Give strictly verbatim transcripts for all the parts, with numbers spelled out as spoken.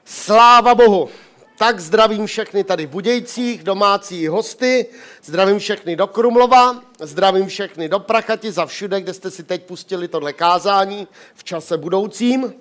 Sláva Bohu. Tak zdravím všechny tady v Budějcích, domácí hosty, zdravím všechny do Krumlova, zdravím všechny do Prachati, za všude, kde jste si teď pustili tohle kázání v čase budoucím.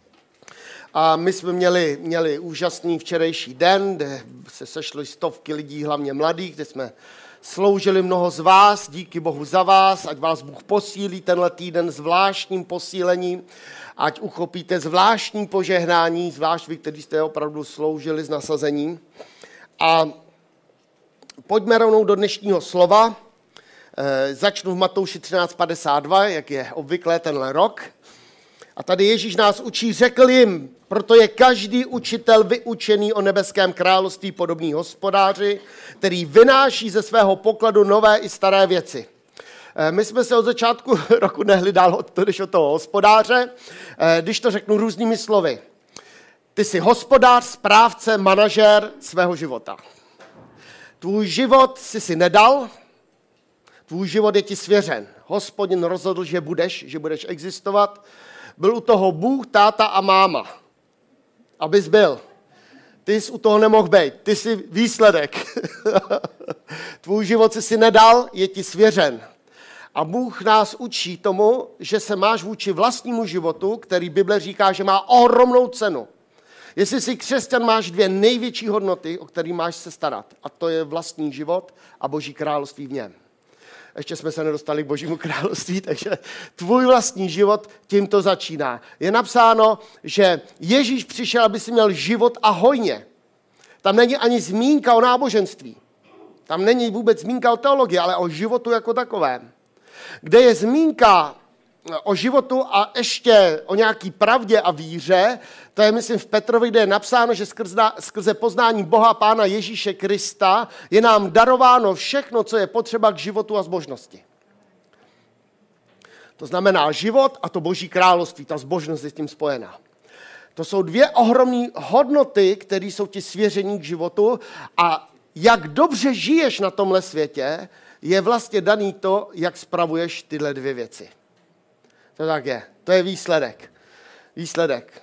A my jsme měli, měli úžasný včerejší den, kde se sešly stovky lidí, hlavně mladých, kde jsme sloužili mnoho z vás, díky Bohu za vás, ať vás Bůh posílí tenhle týden zvláštním posílením, ať uchopíte zvláštní požehnání, zvlášť vy, kteří jste opravdu sloužili s nasazením. A pojďme rovnou do dnešního slova. E, začnu v Matouši třináct padesát dva, jak je obvyklé tenhle rok. A tady Ježíš nás učí, řekl jim, proto je každý učitel vyučený o nebeském království podobný hospodáři, který vynáší ze svého pokladu nové i staré věci. My jsme se od začátku roku nehli dál od toho, než od toho hospodáře, když to řeknu různými slovy. Ty jsi hospodář, správce, manažér svého života. Tvůj život jsi si nedal, tvůj život je ti svěřen. Hospodin rozhodl, že budeš, že budeš existovat. Byl u toho Bůh, táta a máma, abys byl. Ty jsi u toho nemohl být, ty jsi výsledek. Tvůj život jsi si nedal, je ti svěřen. A Bůh nás učí tomu, že se máš vůči vlastnímu životu, který Bible říká, že má ohromnou cenu. Jestli jsi křesťan, máš dvě největší hodnoty, o které máš se starat. A to je vlastní život a Boží království v něm. Ještě jsme se nedostali k Božímu království, takže tvůj vlastní život tímto začíná. Je napsáno, že Ježíš přišel, aby si měl život a hojně. Tam není ani zmínka o náboženství. Tam není vůbec zmínka o teologii, ale o životu jako takovém. Kde je zmínka o životu a ještě o nějaký pravdě a víře, to je, myslím, v Petrovi, kde je napsáno, že skrze, skrze poznání Boha Pána Ježíše Krista je nám darováno všechno, co je potřeba k životu a zbožnosti. To znamená život a to Boží království, ta zbožnost je s tím spojená. To jsou dvě ohromné hodnoty, které jsou ti svěření k životu a jak dobře žiješ na tomhle světě, je vlastně daný to, jak spravuješ tyhle dvě věci. To tak je. To je výsledek. Výsledek.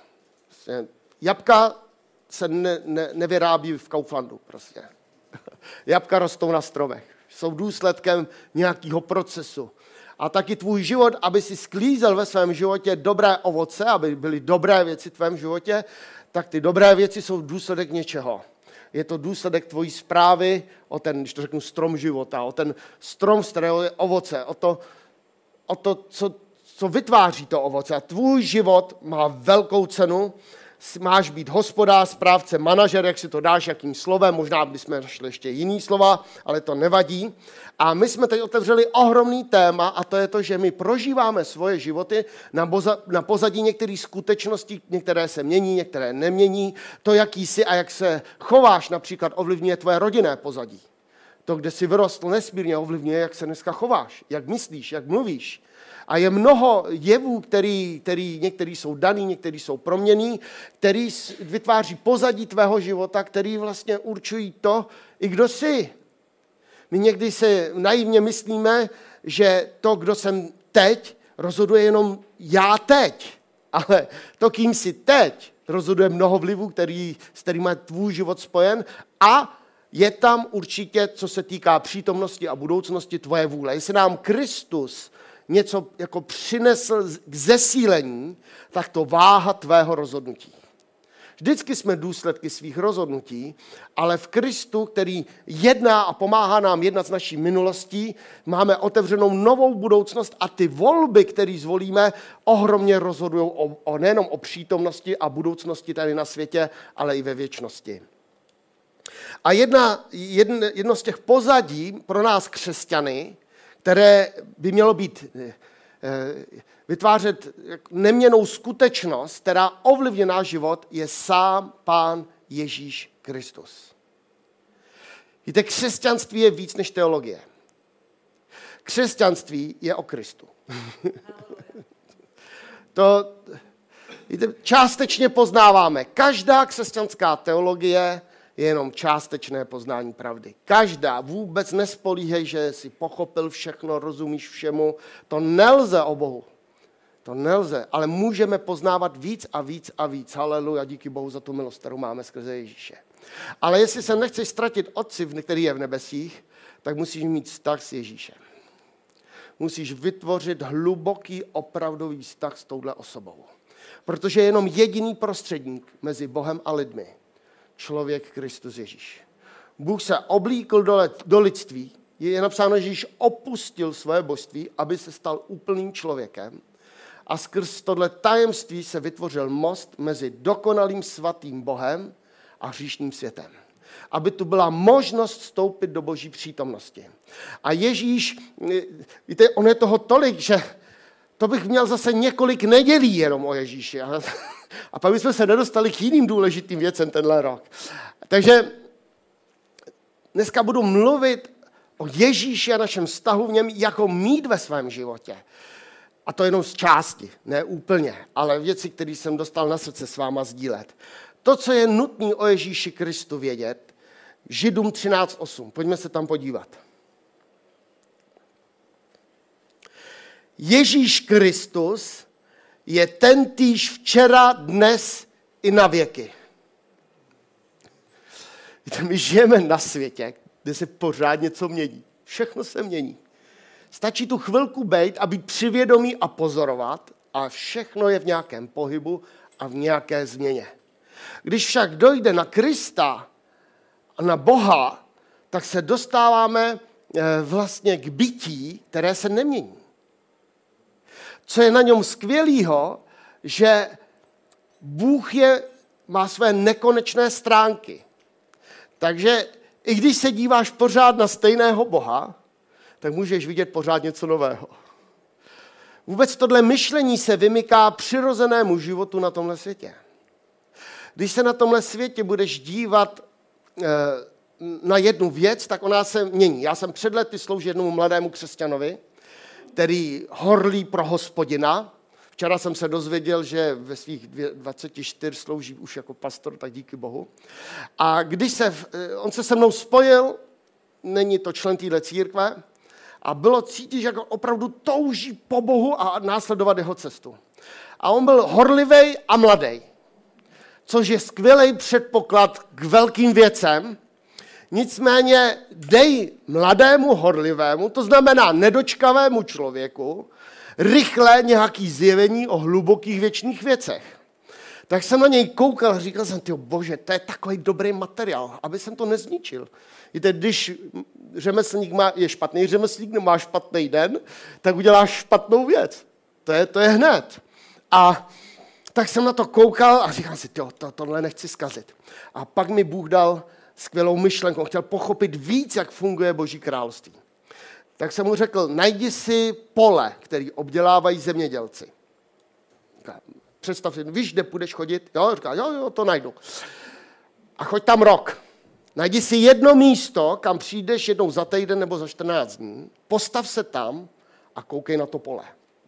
Jabka se ne, ne, nevyrábí v Kauflandu prostě. Jabka rostou na stromech. Jsou důsledkem nějakého procesu. A taky tvůj život, aby si sklízel ve svém životě dobré ovoce, aby byly dobré věci v tvém životě, tak ty dobré věci jsou důsledek něčeho. Je to důsledek tvojí zprávy o ten, když to řeknu, strom života, o ten strom, z kterého je ovoce, o to, o to co, co vytváří to ovoce. A tvůj život má velkou cenu, máš být hospodář, správce, manažer, jak si to dáš, jakým slovem, možná bychom našli ještě jiný slova, ale to nevadí. A my jsme teď otevřeli ohromný téma a to je to, že my prožíváme svoje životy na, boza, na pozadí některých skutečností, některé se mění, některé nemění. To, jaký jsi a jak se chováš, například ovlivňuje tvoje rodinné pozadí. To, kde jsi vyrostl, nesmírně ovlivňuje, jak se dneska chováš, jak myslíš, jak mluvíš. A je mnoho jevů, který, který některý jsou daný, některý jsou proměnný, který vytváří pozadí tvého života, který vlastně určují to, i kdo jsi. My někdy se naivně myslíme, že to, kdo jsem teď, rozhoduje jenom já teď. Ale to, kým jsi teď, rozhoduje mnoho vlivů, který, s kterými je tvůj život spojen a je tam určitě, co se týká přítomnosti a budoucnosti tvoje vůle. Jestli nám Kristus něco jako přinesl k zesílení, tak to váha tvého rozhodnutí. Vždycky jsme důsledky svých rozhodnutí, ale v Kristu, který jedná a pomáhá nám jednat z naší minulostí, máme otevřenou novou budoucnost a ty volby, které zvolíme, ohromně rozhodují o, o, nejenom o přítomnosti a budoucnosti tady na světě, ale i ve věčnosti. A jedna, jedno, jedno z těch pozadí pro nás křesťany, které by mělo být vytvářet neměnnou skutečnost, která ovlivňuje náš život, je sám Pán Ježíš Kristus. Víte, křesťanství je víc než teologie. Křesťanství je o Kristu. To víte, částečně poznáváme. Každá křesťanská teologie je jenom částečné poznání pravdy. Každá, vůbec nespolíhej, že jsi pochopil všechno, rozumíš všemu. To nelze o Bohu. To nelze, ale můžeme poznávat víc a víc a víc. Haleluja, díky Bohu za tu milost, kterou máme skrze Ježíše. Ale jestli se nechceš ztratit Otci, který je v nebesích, tak musíš mít vztah s Ježíšem. Musíš vytvořit hluboký, opravdový vztah s touhle osobou. Protože je jenom jediný prostředník mezi Bohem a lidmi. Člověk Kristus Ježíš. Bůh se oblíkl do, do lidství. Je napsáno, že Ježíš opustil své božství, aby se stal úplným člověkem. A skrz tohle tajemství se vytvořil most mezi dokonalým svatým Bohem a hříšným světem. Aby tu byla možnost vstoupit do Boží přítomnosti. A Ježíš, víte, on je toho tolik, že to bych měl zase několik nedělí jenom o Ježíši. A pak bychom se nedostali k jiným důležitým věcem tenhle rok. Takže dneska budu mluvit o Ježíši a našem vztahu v něm, jako mít ve svém životě. A to jenom z části, ne úplně, ale věci, které jsem dostal na srdce s váma sdílet. To, co je nutné o Ježíši Kristu vědět, Židům třináct osm. Pojďme se tam podívat. Ježíš Kristus je tentýž včera, dnes i na věky. Víte, my žijeme na světě, kde se pořád něco mění. Všechno se mění. Stačí tu chvilku bejt a být přivědomý a pozorovat a všechno je v nějakém pohybu a v nějaké změně. Když však dojde na Krista a na Boha, tak se dostáváme vlastně k bytí, které se nemění. Co je na něm skvělýho, že Bůh je, má své nekonečné stránky. Takže i když se díváš pořád na stejného Boha, tak můžeš vidět pořád něco nového. Vůbec tohle myšlení se vymyká přirozenému životu na tomhle světě. Když se na tomhle světě budeš dívat e, na jednu věc, tak ona se mění. Já jsem před lety sloužil jednomu mladému křesťanovi, který horlí pro Hospodina. Včera jsem se dozvěděl, že ve svých dvaceti čtyřech slouží už jako pastor, tak díky Bohu. A když se, on se se mnou spojil, není to člen téhle církve, a bylo cítit, že jako opravdu touží po Bohu a následovat jeho cestu. A on byl horlivý a mladý, což je skvělý předpoklad k velkým věcem. Nicméně dej mladému horlivému, to znamená nedočkavému člověku, rychle nějaký zjevení o hlubokých věčných věcech. Tak jsem na něj koukal a říkal jsem, tyjo, bože, to je takový dobrý materiál, aby jsem to nezničil. Víte, když řemeslník má, je špatný řemeslník, nemá špatný den, tak uděláš špatnou věc. To je, to je hned. A tak jsem na to koukal a říkal si, tyjo, to, tohle nechci zkazit. A pak mi Bůh dal skvělou myšlenku. On chtěl pochopit víc, jak funguje Boží království. Tak jsem mu řekl, najdi si pole, který obdělávají zemědělci. Představ si, víš, kde půjdeš chodit? Jo, říká, jo, jo, to najdu. A choď tam rok. Najdi si jedno místo, kam přijdeš jednou za týden nebo za čtrnáct dní, postav se tam a koukej na to pole.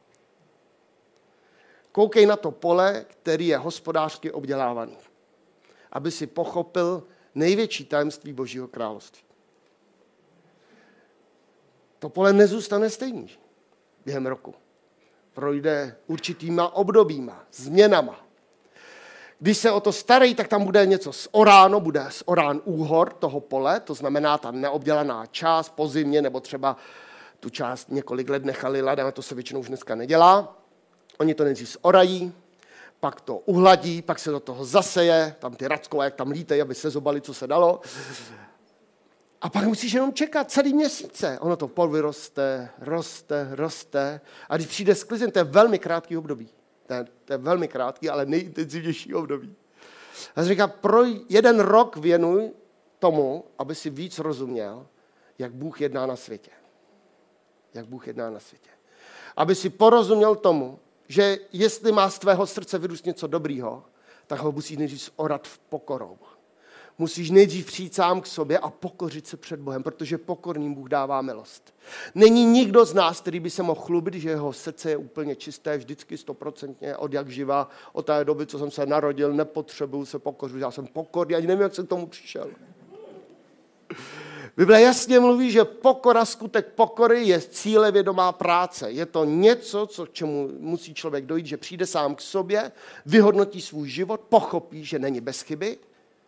Koukej na to pole, který je hospodářsky obdělávaný. Aby si pochopil největší tajemství Božího království. To pole nezůstane stejný během roku. Projde určitýma obdobíma, změnama. Když se o to starají, tak tam bude něco zoráno, bude zorán úhor toho pole, to znamená ta neobdělaná část po zimě, nebo třeba tu část několik let nechali ladem, to se většinou už dneska nedělá. Oni to nejdřív zorají, pak to uhladí, pak se do toho zaseje, tam ty rackové, jak tam lítají, aby se zobali, co se dalo. A pak musíš jenom čekat celý měsíce. Ono to pol vyroste, roste, roste. A když přijde sklizeň, to je velmi krátký období. To je, to je velmi krátký, ale nejintenzivnější období. A jsem říkal, pro jeden rok věnuj tomu, aby si víc rozuměl, jak Bůh jedná na světě. Jak Bůh jedná na světě. Aby si porozuměl tomu, že jestli má z tvého srdce vyrůst něco dobrýho, tak ho musíš nejdřív orat v pokorou. Musíš nejdřív přijít sám k sobě a pokořit se před Bohem, protože pokorným Bůh dává milost. Není nikdo z nás, který by se mohl chlubit, že jeho srdce je úplně čisté, vždycky stoprocentně od jak živa, od té doby, co jsem se narodil, nepotřebuju se pokořit. Já jsem pokorný, ani nevím, jak jsem k tomu přišel. Bible jasně mluví, že pokora, skutek pokory je cílevědomá práce. Je to něco, co, k čemu musí člověk dojít, že přijde sám k sobě, vyhodnotí svůj život, pochopí, že není bez chyby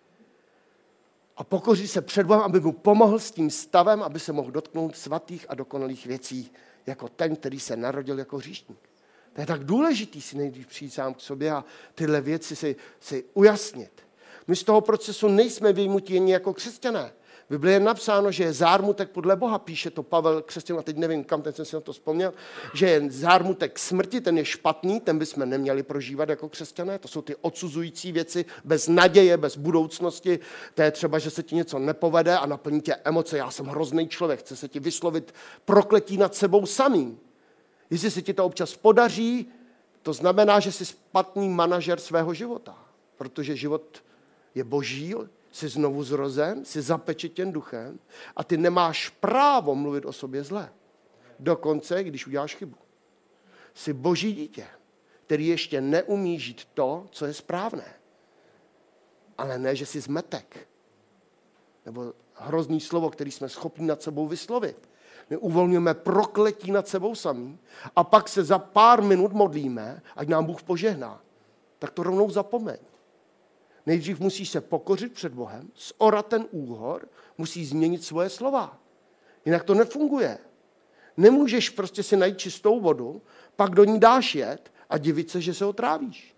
a pokoří se před Bohem, aby mu pomohl s tím stavem, aby se mohl dotknout svatých a dokonalých věcí, jako ten, který se narodil jako hříšník. To je tak důležitý si nejdřív přijít sám k sobě a tyhle věci si, si ujasnit. My z toho procesu nejsme vyjmutí jen jako křesťané. V Biblii je napsáno, že je zármutek podle Boha, píše to Pavel křesťan, a teď nevím, kam ten jsem si na to vzpomněl, že je zármutek smrti, ten je špatný, ten bychom neměli prožívat jako křesťané, to jsou ty odsuzující věci, bez naděje, bez budoucnosti, to je třeba, že se ti něco nepovede a naplní tě emoce, já jsem hrozný člověk, chce se ti vyslovit prokletí nad sebou samým. Jestli se ti to občas podaří, to znamená, že jsi špatný manažer svého života, protože život je boží, jsi znovu zrozen, jsi zapečetěn duchem a ty nemáš právo mluvit o sobě zle. Dokonce, když uděláš chybu. Jsi boží dítě, který ještě neumí žít to, co je správné. Ale ne, že jsi zmetek. Nebo hrozný slovo, který jsme schopni nad sebou vyslovit. My uvolňujeme prokletí nad sebou samý a pak se za pár minut modlíme, ať nám Bůh požehná. Tak to rovnou zapomeň. Nejdřív musíš se pokořit před Bohem, zorat ten úhor, musíš změnit svoje slova. Jinak to nefunguje. Nemůžeš prostě si najít čistou vodu, pak do ní dáš jet a divit se, že se otrávíš.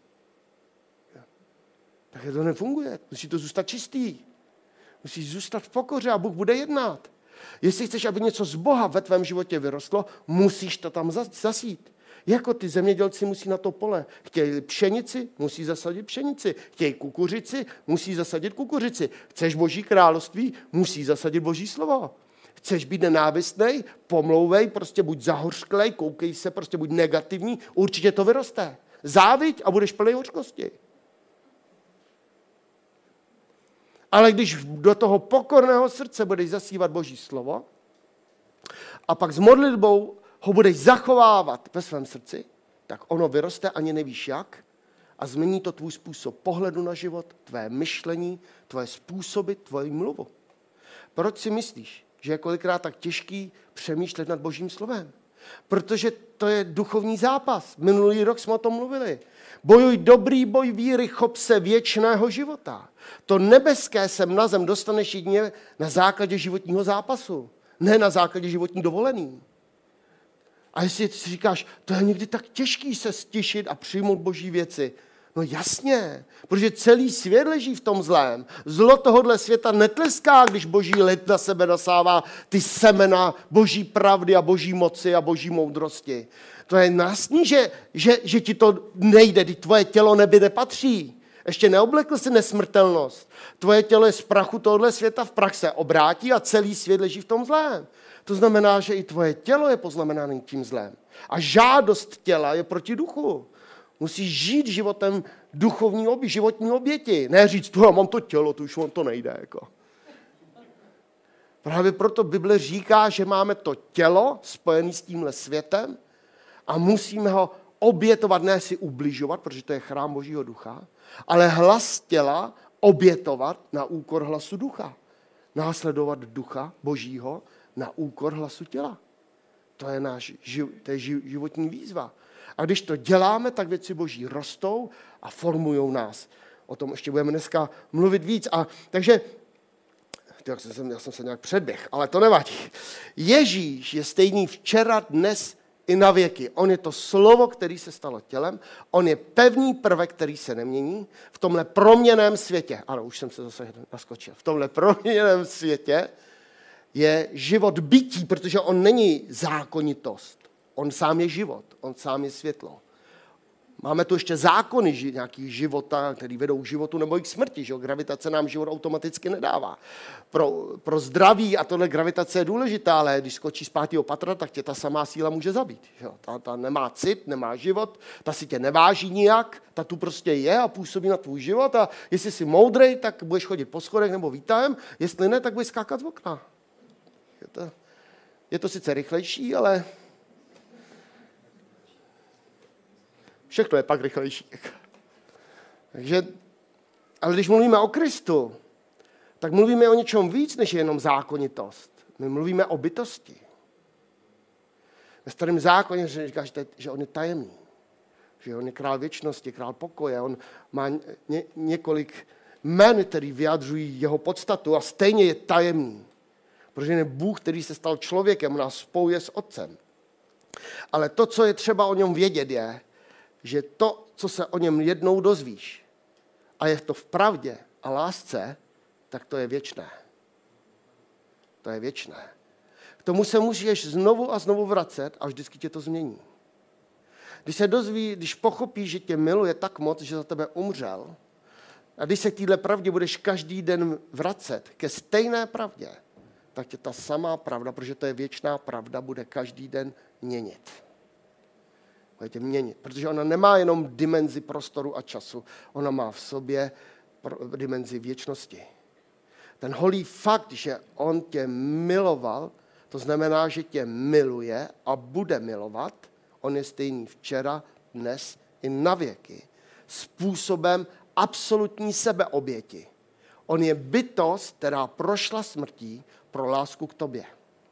Takže to nefunguje. Musí to zůstat čistý. Musíš zůstat v pokoře a Bůh bude jednat. Jestli chceš, aby něco z Boha ve tvém životě vyrostlo, musíš to tam zasít. Jako ty zemědělci musí na to pole. Chtějí pšenici, musí zasadit pšenici. Chtějí kukuřici, musí zasadit kukuřici. Chceš Boží království, musí zasadit Boží slovo. Chceš být nenávistnej, pomlouvej, prostě buď zahořklej, koukej se, prostě buď negativní, určitě to vyroste. Záviď a budeš plný hořkosti. Ale když do toho pokorného srdce budeš zasívat Boží slovo a pak s modlitbou ho budeš zachovávat ve svém srdci, tak ono vyroste, ani nevíš jak, a změní to tvůj způsob pohledu na život, tvé myšlení, tvoje způsoby, tvoji mluvu. Proč si myslíš, že je kolikrát tak těžký přemýšlet nad Božím slovem? Protože to je duchovní zápas. Minulý rok jsme o tom mluvili. Bojuj dobrý boj víry, chop se věčného života. To nebeské sem na zem dostaneš jedině na základě životního zápasu, ne na základě životní dovolený. A jestli si říkáš, to je někdy tak těžký se stišit a přijmout Boží věci. No jasně, protože celý svět leží v tom zlém. Zlo tohohle světa netleská, když Boží lid na sebe nasává ty semena Boží pravdy a Boží moci a Boží moudrosti. To je jasný, že, že, že ti to nejde, když tvoje tělo nebi nepatří. Ještě neoblekl si nesmrtelnost. Tvoje tělo je z prachu tohohle světa, v prach se obrátí a celý svět leží v tom zlém. To znamená, že i tvoje tělo je poznamenané tím zlém. A žádost těla je proti duchu. Musíš žít životem duchovní obě, životní oběti. Ne říct, tu já mám to tělo, to už on to nejde. Jako. Právě proto Bible říká, že máme to tělo spojené s tímhle světem a musíme ho obětovat, ne si ubližovat, protože to je chrám Božího ducha, ale hlas těla obětovat na úkor hlasu ducha. Následovat ducha Božího na úkor hlasu těla. To je náš to je životní výzva. A když to děláme, tak věci Boží rostou a formují nás. O tom ještě budeme dneska mluvit víc. A takže, já jsem, já jsem se nějak předběh, ale to nevadí. Ježíš je stejný včera, dnes i na věky. On je to slovo, který se stalo tělem. On je pevný prvek, který se nemění. V tomhle proměnném světě, ano, už jsem se zase naskočil, v tomhle proměnném světě je život bytí, protože on není zákonitost. On sám je život, on sám je světlo. Máme tu ještě zákony nějakých života, které vedou k životu nebo i k smrti. Že? Gravitace nám život automaticky nedává. Pro, pro zdraví, a tohle gravitace je důležitá, ale když skočí z pátého patra, tak tě ta samá síla může zabít. Že? Ta, ta nemá cit, nemá život, ta si tě neváží nijak, ta tu prostě je a působí na tvůj život a jestli jsi moudrej, tak budeš chodit po schodech nebo výtahem, jestli ne, tak budeš skákat z okna. Je to, je to sice rychlejší, ale všechno je pak rychlejší. Takže, ale když mluvíme o Kristu, tak mluvíme o něčem víc, než jenom zákonitost. My mluvíme o bytosti. Ve Starém zákoně říká, že on je tajemný. Že on je král věčnosti, král pokoje. On má ně, několik jmen, který vyjadřují jeho podstatu a stejně je tajemný. Protože je Bůh, který se stal člověkem, nás spojuje s Otcem. Ale to, co je třeba o něm vědět, je, že to, co se o něm jednou dozvíš, a je to v pravdě a lásce, tak to je věčné. To je věčné. K tomu se můžeš znovu a znovu vracet a vždycky tě to změní. Když se dozví, když pochopíš, že tě miluje tak moc, že za tebe umřel, a když se k téhle pravdě budeš každý den vracet ke stejné pravdě, tak tě ta samá pravda, protože to je věčná pravda, bude každý den měnit. Bude tě měnit, protože ona nemá jenom dimenzi prostoru a času, ona má v sobě dimenzi věčnosti. Ten holý fakt, že on tě miloval, to znamená, že tě miluje a bude milovat, on je stejný včera, dnes i na věky, způsobem absolutní sebeoběti. On je bytost, která prošla smrtí pro lásku k tobě.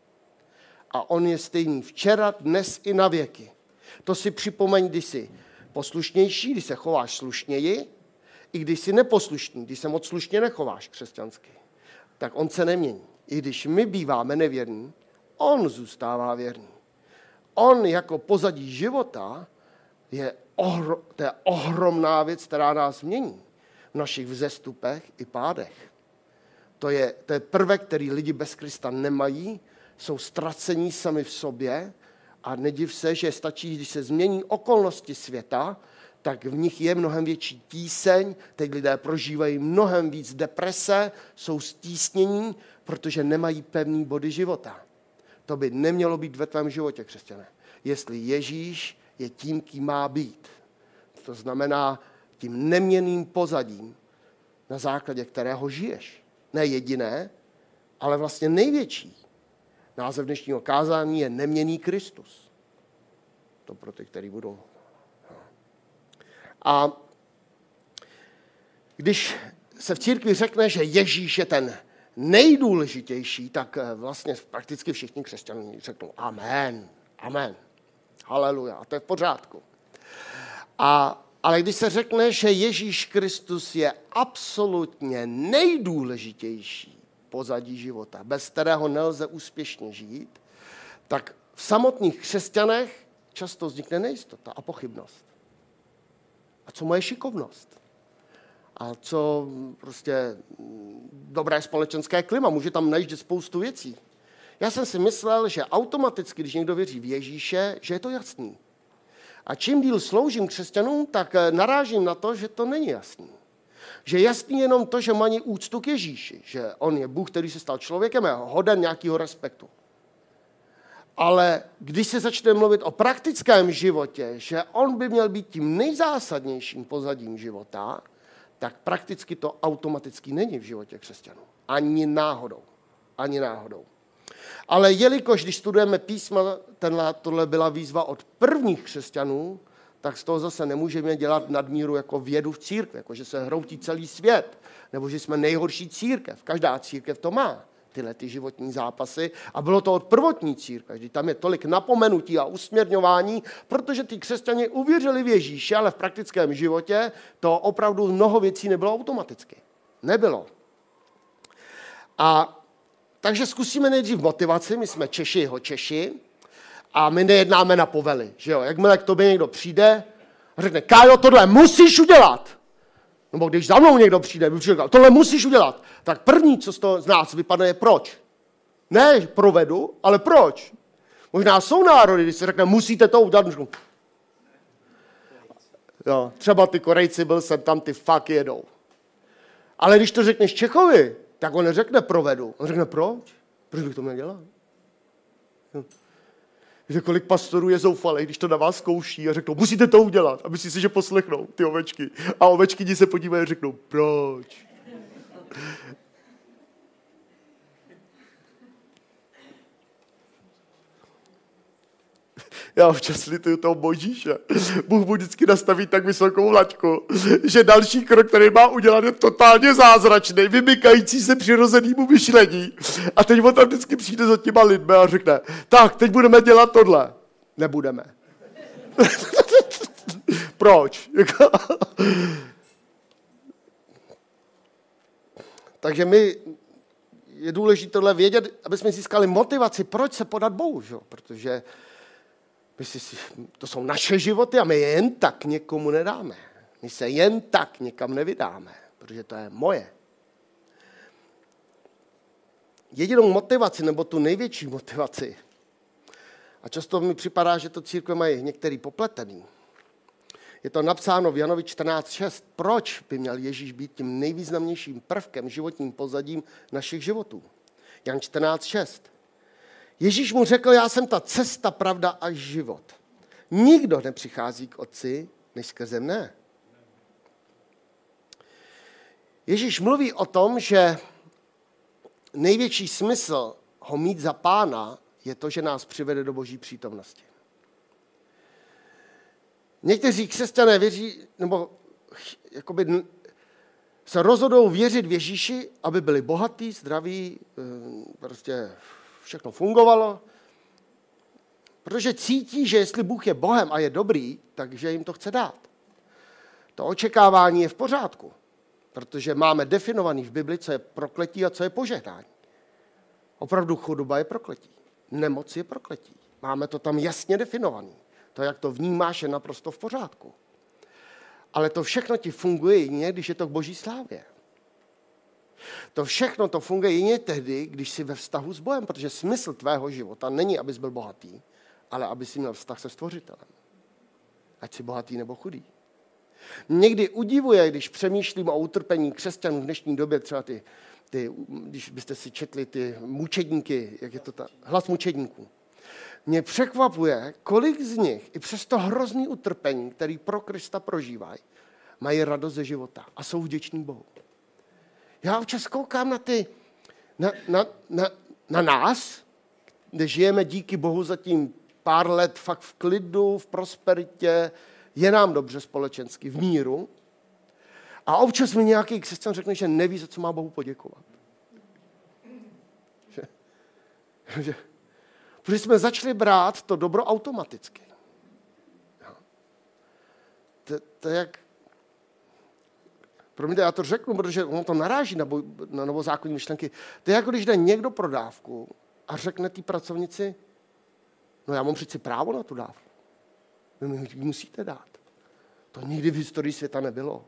A on je stejný včera, dnes i na věky. To si připomeň, když jsi poslušnější, když se chováš slušněji, i když jsi neposlušný, když se moc slušně nechováš křesťansky, tak on se nemění. I když my býváme nevěrní, on zůstává věrný. On jako pozadí života je, ohro, to je ohromná věc, která nás mění v našich vzestupech i pádech. To je, to je prvek, který lidi bez Krista nemají, jsou ztracení sami v sobě a nediv se, že stačí, když se změní okolnosti světa, tak v nich je mnohem větší tíseň, teď lidé prožívají mnohem víc deprese, jsou stísnění, protože nemají pevný body života. To by nemělo být ve tvém životě, křesťané. Jestli Ježíš je tím, kým má být. To znamená tím neměnným pozadím, na základě kterého žiješ. Ne jediné, ale vlastně největší. Název dnešního kázání je Neměnný Kristus. To pro ty, kteří budou. A když se v církvi řekne, že Ježíš je ten nejdůležitější, tak vlastně prakticky všichni křesťané řeknou amen, amen, haleluja, a to je v pořádku. A, ale když se řekne, že Ježíš Kristus je absolutně nejdůležitější pozadí života, bez kterého nelze úspěšně žít, tak v samotných křesťanech často vznikne nejistota a pochybnost. A co moje šikovnost? A co prostě dobré společenské klima? Může tam najíždět spoustu věcí. Já jsem si myslel, že automaticky, když někdo věří v Ježíše, že je to jasný. A čím díl sloužím křesťanům, tak narážím na to, že to není jasný. Že jasný je jenom to, že mají úctu k Ježíši. Že on je Bůh, který se stal člověkem a je hoden nějakého respektu. Ale když se začne mluvit o praktickém životě, že on by měl být tím nejzásadnějším pozadím života, tak prakticky to automaticky není v životě křesťanů. Ani náhodou. Ani náhodou. Ale jelikož, když studujeme písma, tenhle, tohle byla výzva od prvních křesťanů, tak z toho zase nemůžeme dělat nadmíru jako vědu v církvi, jako že se hroutí celý svět, nebo že jsme nejhorší církev. Každá církev to má, tyhle ty životní zápasy. A bylo to od prvotní církve, kdy tam je tolik napomenutí a usměrňování, protože ty křesťané uvěřili v Ježíše, ale v praktickém životě to opravdu mnoho věcí nebylo automaticky. Nebylo. A takže zkusíme nejdřív motivaci, my jsme Češi, jeho Češi, a my nejednáme na povely, že jo. Jakmile k tobě někdo přijde a řekne, Kájo, tohle musíš udělat. Nebo když za mnou někdo přijde, by říkal, tohle musíš udělat, tak první, co z, toho, z nás vypadne, je proč. Ne provedu, ale proč. Možná jsou národy, když se řekne, musíte to udělat. Jo, třeba ty Korejci, byl jsem tam, ty fakt jedou. Ale když to řekneš Čechovi, tak on neřekne provedu. On řekne proč? Proč bych to měl dělat? Jo. Víte, kolik pastorů je zoufalých, když to na vás zkouší a řeknou, musíte to udělat. A myslí si, že poslechnou ty ovečky. A ovečky se podívají a řeknou, proč? Já občas lituju toho Božíše. Bůh mu vždycky nastaví tak vysokou laťku, že další krok, který má udělat, je totálně zázračný, vymykající se přirozenému myšlení. A teď on tam vždycky přijde za těma lidmi a řekne, tak, teď budeme dělat tohle. Nebudeme. Proč? Takže my je důležité tohle vědět, aby jsme získali motivaci, proč se podat Bohu, že? Protože my si, to jsou naše životy a my je jen tak někomu nedáme. My se jen tak někam nevydáme, protože to je moje. Jedinou motivaci, nebo tu největší motivaci, a často mi připadá, že to církve mají některý popletený, je to napsáno v Janovi čtrnáct šest. Proč by měl Ježíš být tím nejvýznamnějším prvkem, životním pozadím našich životů? Jan čtrnáct šest. Ježíš mu řekl, já jsem ta cesta, pravda a život. Nikdo nepřichází k Otci, než skrze mne. Ježíš mluví o tom, že největší smysl ho mít za pána je to, že nás přivede do Boží přítomnosti. Někteří křesťané věří, nebo jakoby se rozhodou věřit v Ježíši, aby byli bohatí, zdraví, prostě všechno fungovalo, protože cítí, že jestli Bůh je Bohem a je dobrý, takže jim to chce dát. To očekávání je v pořádku, protože máme definovaný v Bibli, co je prokletí a co je požehnání. Opravdu chudoba je prokletí, nemoc je prokletí. Máme to tam jasně definovaný. To, jak to vnímáš, je naprosto v pořádku. Ale to všechno ti funguje jedině, když je to k Boží slávě. To všechno to funguje jedině tehdy, když jsi ve vztahu s Bohem, protože smysl tvého života není, abys byl bohatý, ale abys měl vztah se Stvořitelem. Ať jsi bohatý nebo chudý. Někdy udivuje, když přemýšlím o utrpení křesťanů v dnešní době, třeba ty, ty když byste si četli ty mučedníky, jak je to ta, hlas mučedníků. Mě překvapuje, kolik z nich, i přes to hrozný utrpení, který pro Krista prožívají, mají radost ze života a jsou vděční Bohu. Já občas koukám na, ty, na, na, na, na nás, kde žijeme díky Bohu zatím pár let fakt v klidu, v prosperitě, je nám dobře společensky, v míru. A občas mi nějaký křesťan řekne, že neví, za co má Bohu poděkovat. Že, že, protože jsme začali brát to dobro automaticky. To, to je jak... Promiňte, já to řeknu, protože ono to naráží na, boj, na novozákonní myšlenky. To je jako když jde někdo pro dávku a řekne té pracovnici, no já mám přeci právo na tu dávku. Vy mi ji musíte dát. To nikdy v historii světa nebylo.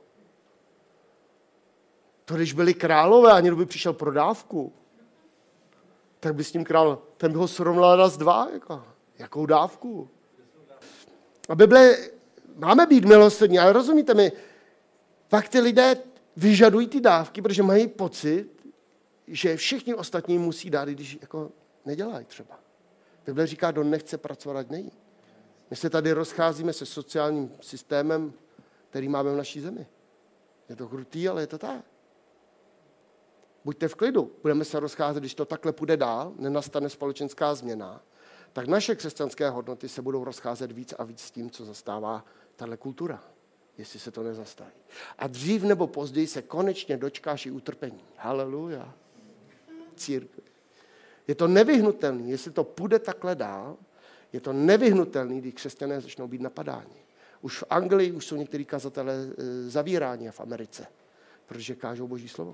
To když byli králové a někdo by přišel pro dávku, tak by s tím král, ten by ho srovnal raz dva, jako, jakou dávku. A Bible, máme být milosrdní, ale rozumíte mi, pak ty lidé vyžadují ty dávky, protože mají pocit, že všichni ostatní musí dát, když jako nedělají třeba. Bible říká, kdo nechce pracovat, ať nejí. My se tady rozcházíme se sociálním systémem, který máme v naší zemi. Je to krutý, ale je to tak. Buďte v klidu, budeme se rozcházet, když to takhle půjde dál, nenastane společenská změna, tak naše křesťanské hodnoty se budou rozcházet víc a víc s tím, co zastává tahle kultura, jestli se to nezastaví. A dřív nebo později se konečně dočkáš i utrpení. Haleluja. Církvi. Je to nevyhnutelné, jestli to půjde takhle dál, je to nevyhnutelné, když křesťané začnou být napadáni. Už v Anglii už jsou některý kazatelé zavíráni a v Americe, protože kážou Boží slovo.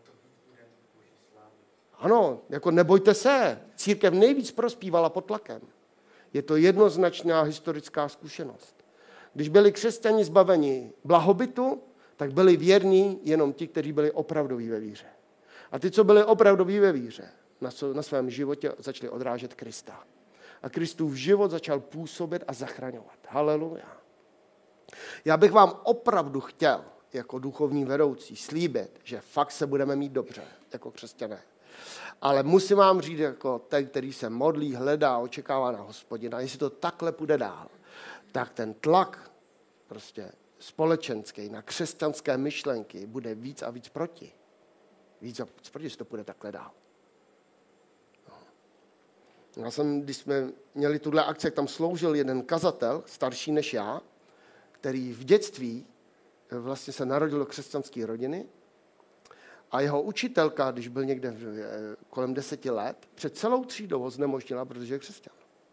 Ano, jako nebojte se, církev nejvíc prospívala pod tlakem. Je to jednoznačná historická zkušenost. Když byli křesťani zbaveni blahobytu, tak byli věrní jenom ti, kteří byli opravdoví ve víře. A ty, co byli opravdoví ve víře, na, na svém životě začali odrážet Krista. A Kristův život začal působit a zachraňovat. Haleluja. Já bych vám opravdu chtěl, jako duchovní vedoucí, slíbit, že fakt se budeme mít dobře, jako křesťané. Ale musím vám říct, jako ten, který se modlí, hledá, očekává na Hospodina, jestli to takhle půjde dál, tak ten tlak prostě společenský na křesťanské myšlenky bude víc a víc proti. Víc a víc proti, jestli to půjde takhle dál. Já jsem, když jsme měli tuhle akci, tam sloužil jeden kazatel, starší než já, který v dětství vlastně se narodil do křesťanské rodiny a jeho učitelka, když byl někde kolem deseti let, před celou třídou ho znemožnila, protože je křesťan.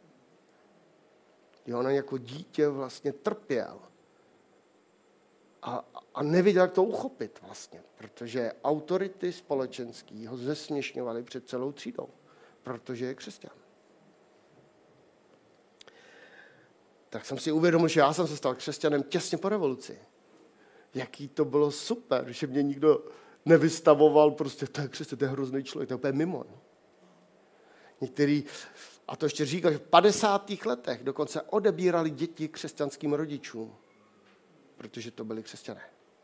Jo, on jako dítě vlastně trpěl a, a nevěděl, jak to uchopit vlastně, protože autority společenský ho zesměšňovaly před celou třídou, protože je křesťan. Tak jsem si uvědomil, že já jsem se stal křesťanem těsně po revoluci. Jaký to bylo super, že mě nikdo nevystavoval, prostě to je křesťan, to je hrozný člověk, to je úplně mimo. Některý, a to ještě říkal, že v padesátých letech dokonce odebírali děti křesťanským rodičům, protože to byli křesťané.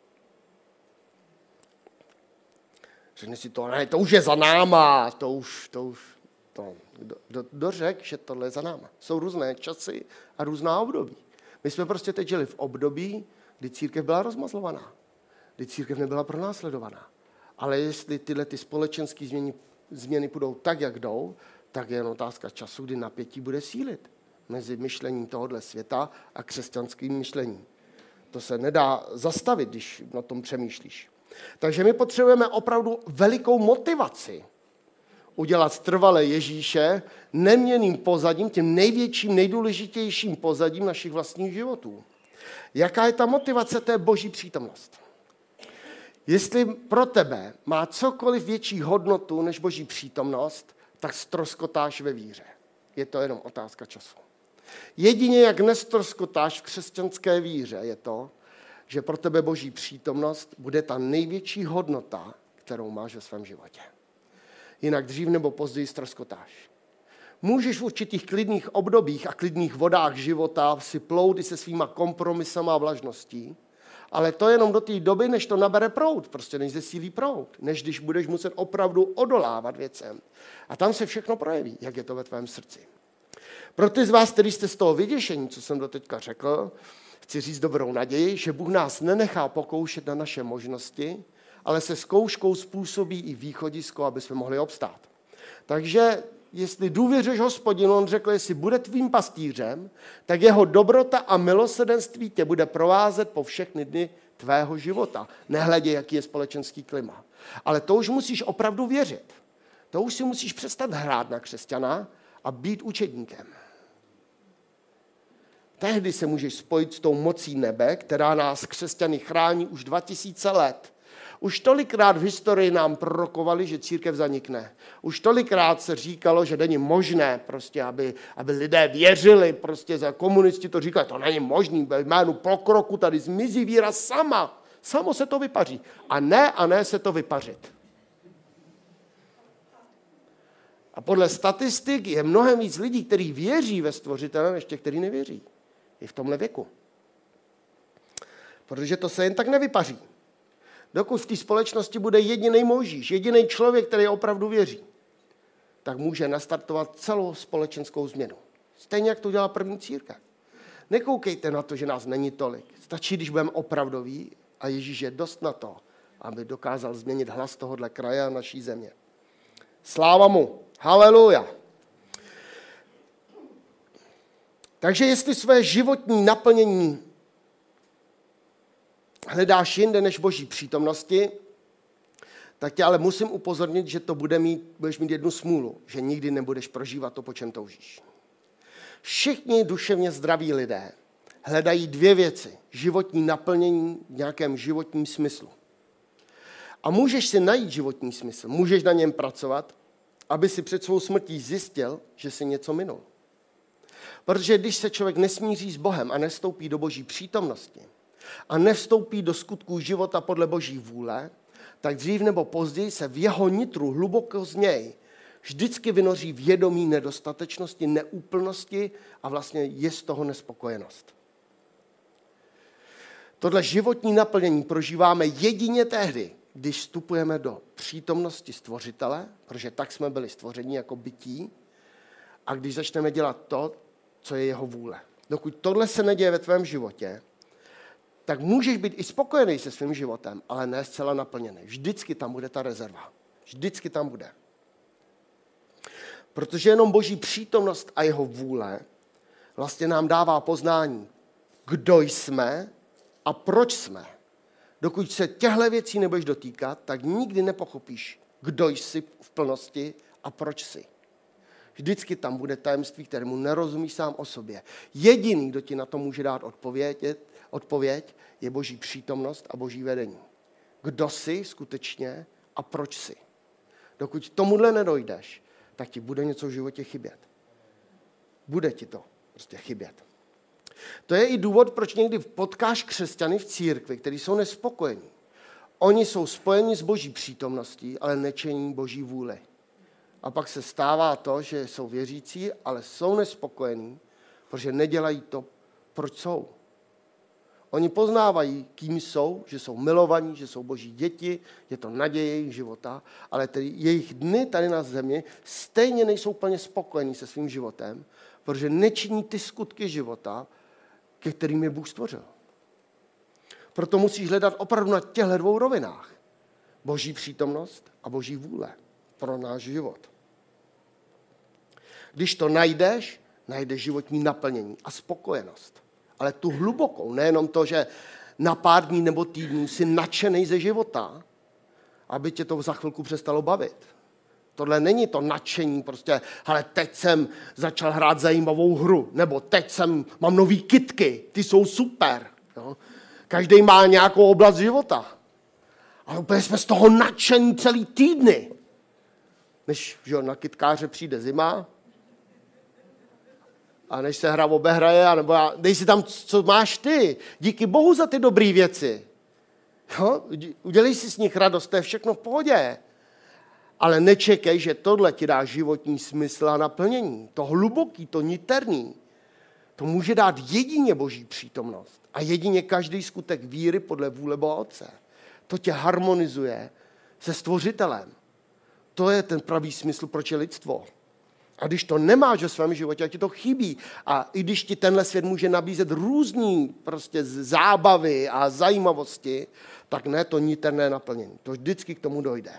Řekni si to, ne, to už je za náma, to už, to už, to, kdo, kdo, kdo řekl, že tohle je za náma. Jsou různé časy a různá období. My jsme prostě teď žili v období, kdy církev byla rozmazlovaná, kdy církev nebyla pronásledovaná. Ale jestli tyhle ty společenské změny, změny půjdou tak, jak jdou, tak je jen otázka času, kdy napětí bude sílit mezi myšlením tohohle světa a křesťanským myšlením. To se nedá zastavit, když na tom přemýšlíš. Takže my potřebujeme opravdu velikou motivaci udělat trvale Ježíše neměnným pozadím, tím největším, nejdůležitějším pozadím našich vlastních životů. Jaká je ta motivace? To je Boží přítomnost. Jestli pro tebe má cokoliv větší hodnotu než Boží přítomnost, tak ztroskotáš ve víře. Je to jenom otázka času. Jedině jak nestroskotáš v křesťanské víře je to, že pro tebe Boží přítomnost bude ta největší hodnota, kterou máš ve svém životě. Jinak dřív nebo později ztroskotáš. Můžeš v určitých klidných obdobích a klidných vodách života si plout i se svýma kompromisama a vlažností, ale to jenom do té doby, než to nabere proud, prostě než zesílí proud, než když budeš muset opravdu odolávat věcem. A tam se všechno projeví, jak je to ve tvém srdci. Pro ty z vás, kteří jste z toho vyděšení, co jsem doteďka řekl, chci říct dobrou naději, že Bůh nás nenechá pokoušet na naše možnosti, ale se zkouškou způsobí i východisko, aby jsme mohli obstát. Takže jestli důvěřuješ Hospodinu, on řekl, jestli bude tvým pastýřem, tak jeho dobrota a milosrdenství tě bude provázet po všechny dny tvého života. Nehledě, jaký je společenský klima. Ale to už musíš opravdu věřit. To už si musíš přestat hrát na křesťana a být učedníkem. Tehdy se můžeš spojit s tou mocí nebe, která nás křesťany chrání už dva tisíce let. Už tolikrát v historii nám prorokovali, že církev zanikne. Už tolikrát se říkalo, že není možné, prostě, aby, aby lidé věřili, prostě za komunisti to říkali, to není možné, ve jménu pokroku tady zmizí víra sama. Samo se to vypaří. A ne, a ne se to vypařit. A podle statistik je mnohem víc lidí, kteří věří ve Stvořitele, než těch, kteří nevěří. I v tomhle věku. Protože to se jen tak nevypaří. Dokud v té společnosti bude jediný Mojžíš, jediný člověk, který opravdu věří, tak může nastartovat celou společenskou změnu. Stejně, jak to dělá první církev. Nekoukejte na to, že nás není tolik. Stačí, když budeme opravdoví a Ježíš je dost na to, aby dokázal změnit hlas tohohle kraje a naší země. Sláva mu. Haleluja. Takže jestli své životní naplnění hledáš jinde než Boží přítomnosti, tak tě ale musím upozornit, že to bude mít, budeš mít jednu smůlu, že nikdy nebudeš prožívat to, po čem toužíš. Všichni duševně zdraví lidé hledají dvě věci. Životní naplnění v nějakém životním smyslu. A můžeš si najít životní smysl, můžeš na něm pracovat, aby si před svou smrtí zjistil, že si něco minul. Protože když se člověk nesmíří s Bohem a nestoupí do Boží přítomnosti a nevstoupí do skutků života podle Boží vůle, tak dřív nebo později se v jeho nitru hluboko z něj vždycky vynoří vědomí nedostatečnosti, neúplnosti a vlastně je z toho nespokojenost. Tohle životní naplnění prožíváme jedině tehdy, když vstupujeme do přítomnosti Stvořitele, protože tak jsme byli stvoření jako bytí, a když začneme dělat to, co je jeho vůle. Dokud tohle se neděje ve tvém životě, tak můžeš být i spokojený se svým životem, ale ne zcela naplněný. Vždycky tam bude ta rezerva. Vždycky tam bude. Protože jenom Boží přítomnost a jeho vůle vlastně nám dává poznání, kdo jsme a proč jsme. Dokud se těchto věcí nebudeš dotýkat, tak nikdy nepochopíš, kdo jsi v plnosti a proč jsi. Vždycky tam bude tajemství, kterému nerozumíš sám o sobě. Jediný, kdo ti na to může dát odpověď, odpověď je Boží přítomnost a Boží vedení. Kdo jsi skutečně a proč jsi. Dokud tomuhle nedojdeš, tak ti bude něco v životě chybět. Bude ti to prostě chybět. To je i důvod, proč někdy potkáš křesťany v církvi, kteří jsou nespokojení. Oni jsou spojeni s Boží přítomností, ale nečení Boží vůli. A pak se stává to, že jsou věřící, ale jsou nespokojení, protože nedělají to, proč jsou. Oni poznávají, kým jsou, že jsou milovaní, že jsou Boží děti, je to naděje jejich života, ale tedy jejich dny tady na zemi stejně nejsou plně spokojení se svým životem, protože nečiní ty skutky života, ke kterým je Bůh stvořil. Proto musíš hledat opravdu na těchto dvou rovinách. Boží přítomnost a Boží vůle pro náš život. Když to najdeš, najdeš životní naplnění a spokojenost. Ale tu hlubokou, nejenom to, že na pár dní nebo týdnů jsi nadšenej ze života, aby tě to za chvilku přestalo bavit. Tohle není to nadšení, prostě, ale teď jsem začal hrát zajímavou hru, nebo teď jsem, mám nový kitky, ty jsou super. Jo? Každý má nějakou oblast života. Ale úplně jsme z toho nadšení celý týdny. Než že na kytkáře přijde zima, a než se hra obehraje, nebo dej si tam, co máš ty. Díky Bohu za ty dobré věci. Jo? Udělej si s nich radost, to je všechno v pohodě. Ale nečekej, že tohle ti dá životní smysl a naplnění. To hluboký, to niterný. To může dát jedině Boží přítomnost. A jedině každý skutek víry podle vůle Boha Otce. To tě harmonizuje se Stvořitelem. To je ten pravý smysl, proč je lidstvo. A když to nemáš ve svém životě, a ti to chybí, a i když ti tenhle svět může nabízet různý prostě zábavy a zajímavosti, tak ne to niterné naplnění. To vždycky k tomu dojde.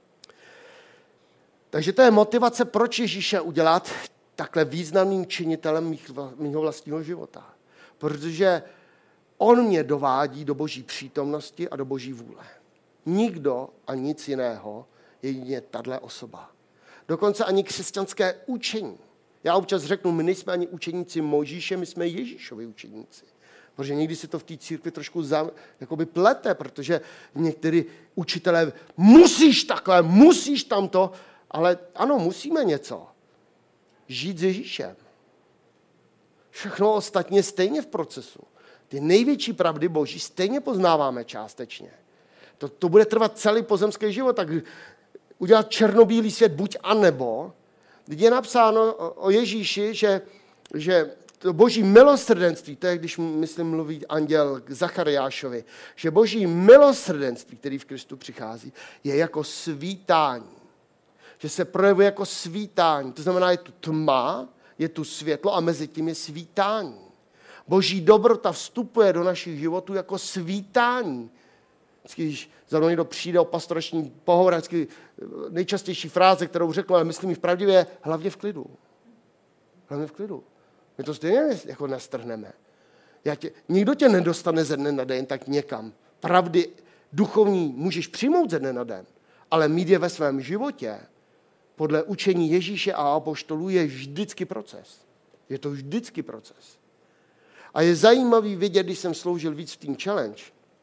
Takže to je motivace, proč Ježíše udělat takhle významným činitelem mého vlastního života. Protože on mě dovádí do Boží přítomnosti a do Boží vůle. Nikdo a nic jiného, jedině tahle osoba. Dokonce ani křesťanské učení. Já občas řeknu, my nejsme ani učeníci Mojžíše, my jsme Ježíšovi učeníci. Protože někdy si to v té církvi trošku za, jakoby plete, protože některý učitelé musíš takhle, musíš tamto, ale ano, musíme něco. Žít s Ježíšem. Všechno ostatně stejně v procesu. Ty největší pravdy Boží stejně poznáváme částečně. To, to bude trvat celý pozemský život, tak udělat černobílý svět buď a nebo. Když je napsáno o Ježíši, že, že to Boží milosrdenství, to je, když myslím mluví anděl k Zachariášovi, že Boží milosrdenství, který v Kristu přichází, je jako svítání. Že se projevuje jako svítání. To znamená, je tu tma, je tu světlo a mezi tím je svítání. Boží dobrota vstupuje do našich životů jako svítání. Když za mnou někdo přijde o pastorační pohovor, vždycky nejčastější fráze, kterou řeknu, ale myslím ji v pravdivě, je hlavně v klidu. Hlavně v klidu. My to stejně jako nestrhneme. Já tě, nikdo tě nedostane ze dne na den tak někam. Pravdy duchovní můžeš přijmout ze dne na den, ale mít je ve svém životě podle učení Ježíše a apoštolů je vždycky proces. Je to vždycky proces. A je zajímavý vidět, když jsem sloužil víc v Team Challenge,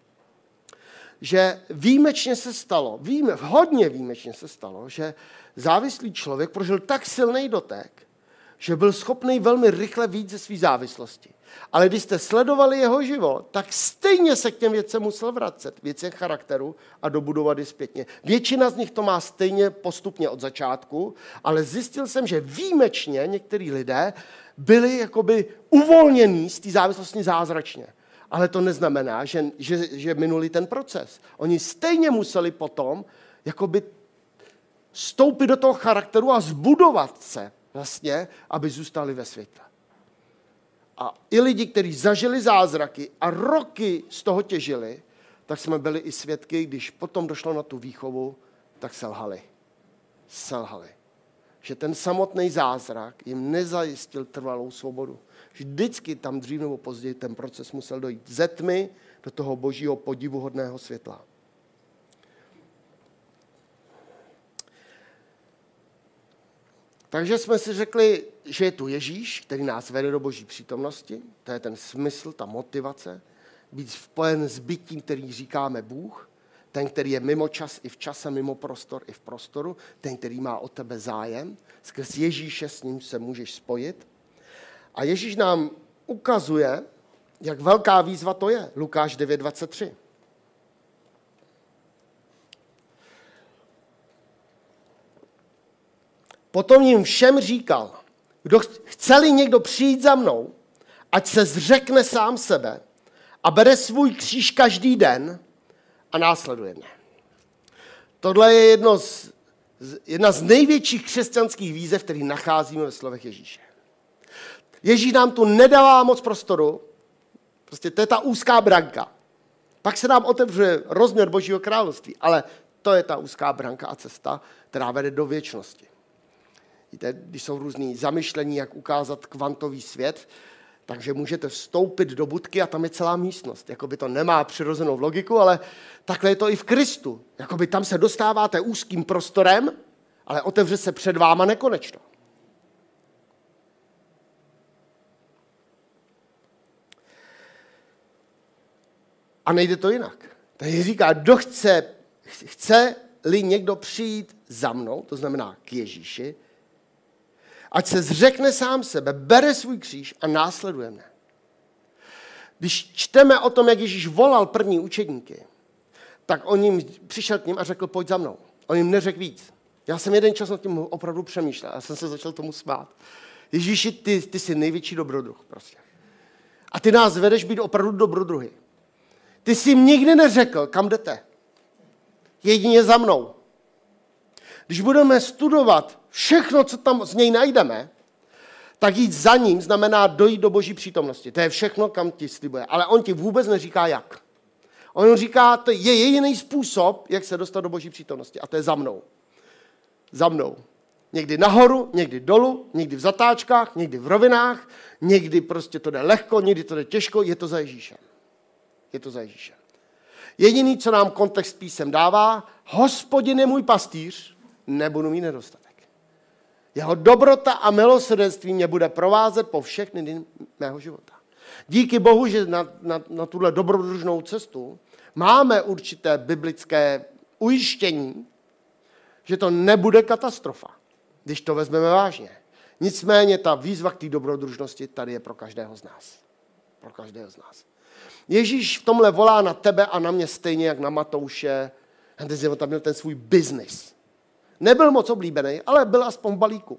že výjimečně se stalo, výjime, hodně výjimečně se stalo, že závislý člověk prožil tak silný dotek, že byl schopný velmi rychle vyjít ze své závislosti. Ale když jste sledovali jeho život, tak stejně se k těm věcem musel vracet, věcem charakteru a dobudovat je zpětně. Většina z nich to má stejně postupně od začátku, ale zjistil jsem, že výjimečně některý lidé byli jakoby uvolnění z té závislosti zázračně. Ale to neznamená, že, že, že minuli ten proces. Oni stejně museli potom jakoby vstoupit do toho charakteru a zbudovat se vlastně, aby zůstali ve světle. A i lidi, kteří zažili zázraky a roky z toho těžili, tak jsme byli i svědky, když potom došlo na tu výchovu, tak selhali. Selhali. že ten samotný zázrak jim nezajistil trvalou svobodu. Vždycky tam dřív nebo později ten proces musel dojít ze tmy do toho božího podivuhodného světla. Takže jsme si řekli, že je tu Ježíš, který nás vede do boží přítomnosti. To je ten smysl, ta motivace. Být spojen s bytím, který říkáme Bůh. Ten, který je mimo čas i v čase, mimo prostor i v prostoru. Ten, který má o tebe zájem. Skrz Ježíše s ním se můžeš spojit. A Ježíš nám ukazuje, jak velká výzva to je. Lukáš devět dvacet tři. Potom jim všem říkal, kdo chce-li někdo přijít za mnou, ať se zřekne sám sebe a bere svůj kříž každý den a následuje mě. Tohle je jedno z, jedna z největších křesťanských výzev, který nacházíme ve slovech Ježíše. Ježíš nám tu nedává moc prostoru, prostě to je ta úzká branka. Pak se nám otevře rozměr Božího království, ale to je ta úzká branka a cesta, která vede do věčnosti. Víte, když jsou různý zamyšlení, jak ukázat kvantový svět, takže můžete vstoupit do budky a tam je celá místnost. Jakoby to nemá přirozenou logiku, ale takhle je to i v Kristu. Jakoby tam se dostáváte úzkým prostorem, ale otevře se před váma nekonečno. A nejde to jinak. Tady říká, kdo chce, chce-li někdo přijít za mnou, to znamená k Ježíši, ať se zřekne sám sebe, bere svůj kříž a následuje mě. Když čteme o tom, jak Ježíš volal první učedníky, tak on jim přišel k ním a řekl, pojď za mnou. On jim neřekl víc. Já jsem jeden čas nad tím opravdu přemýšlel a jsem se začal tomu smát. Ježíši, ty, ty jsi největší dobrodruh prostě. A ty nás vedeš být opravdu dobrodruhy. Ty jsi jim nikdy neřekl, kam jdete. Jedině za mnou. Když budeme studovat všechno, co tam z něj najdeme, tak jít za ním znamená dojít do boží přítomnosti. To je všechno, kam ti slibuje. Ale on ti vůbec neříká jak. On říká, to je jediný způsob, jak se dostat do boží přítomnosti. A to je za mnou. Za mnou. Někdy nahoru, někdy dolů, někdy v zatáčkách, někdy v rovinách, někdy prostě to jde lehko, někdy to jde těžko, je to za Ježíšem. Je to za Ježíšem. Jediný, co nám kontext písem dává, Hospodin je můj pastýř, nebudu mít nedostatek. Jeho dobrota a milosrdenství mě bude provázet po všechny dny mého života. Díky Bohu, že na, na, na tuhle dobrodružnou cestu máme určité biblické ujištění, že to nebude katastrofa, když to vezmeme vážně. Nicméně ta výzva k té dobrodružnosti tady je pro každého z nás. Pro každého z nás. Ježíš v tomhle volá na tebe a na mě stejně, jak na Matouše. A teď tam měl ten svůj biznis. Nebyl moc oblíbený, ale byl aspoň v balíku.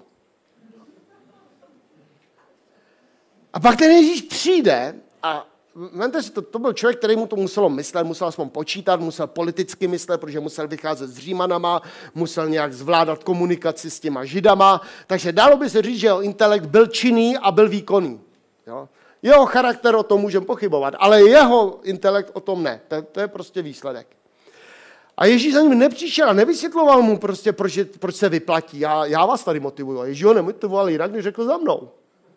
A pak ten Ježíš přijde a vemte si, to, to byl člověk, který mu to muselo myslet, musel aspoň počítat, musel politicky myslet, protože musel vycházet s Římanama, musel nějak zvládat komunikaci s těma Židama, takže dalo by se říct, že jeho intelekt byl činný a byl výkonný. Jo? Jeho charakter o tom můžeme pochybovat, ale jeho intelekt o tom ne. To, to je prostě výsledek. A Ježíš za ním nepřišel a nevysvětloval mu prostě, proč, proč se vyplatí. Já, já vás tady motivuju. A Ježíš ho nemotivoval jinak, když řekl za mnou.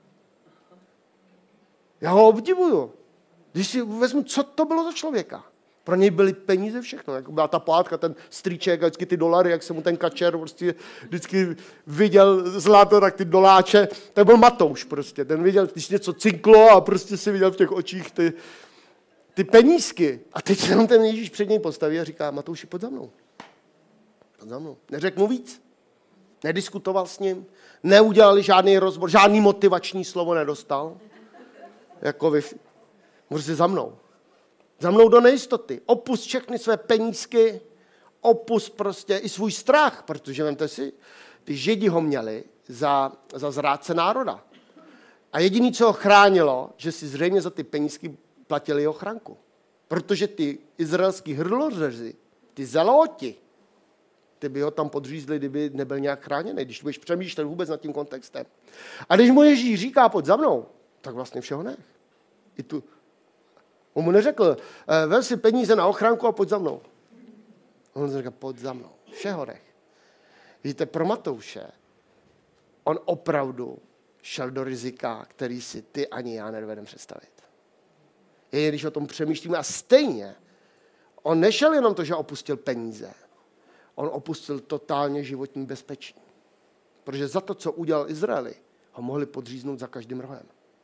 Já ho obdivuju. Když si vezmu, co to bylo za člověka. Pro něj byly peníze všechno. Jako byla ta pohádka, ten strýček a vždycky ty dolary, jak se mu ten kačer prostě vždycky viděl zlato, tak ty doláče. To byl Matouš prostě. Ten viděl, když něco cinklo a prostě si viděl v těch očích ty, ty penízky. A teď se tam ten Ježíš před něj postaví a říká, Matouši, pojď za mnou. Pojď za mnou. Neřekl mu víc. Nediskutoval s ním. Neudělali žádný rozbor, žádný motivační slovo nedostal. Jako vy. Můžete za mnou. Za mnou do nejistoty. Opust všechny své penízky, opust prostě i svůj strach, protože vemte si, ty Židi ho měli za, za zrádce národa. A jediné, co ho chránilo, že si zřejmě za ty penízky platili ochranku. Protože ty izraelský hrdlořeři, ty zeloti, ty by ho tam podřízli, kdyby nebyl nějak chráněný, když budeš přemýšlet vůbec nad tím kontextem. A když mu Ježíš říká, pojď za mnou, tak vlastně všeho nech. I tu. On mu neřekl, vem si peníze na ochranku a pojď za mnou. On řekl, pojď za mnou. Všeho nech. Víte, pro Matouše on opravdu šel do rizika, který si ty ani já nedovedeme představit. Je, když o tom přemýšlíme a stejně, on nešel jenom to, že opustil peníze. On opustil totálně životní bezpečí. Protože za to, co udělal Izraeli, ho mohli podříznout za každým rohem.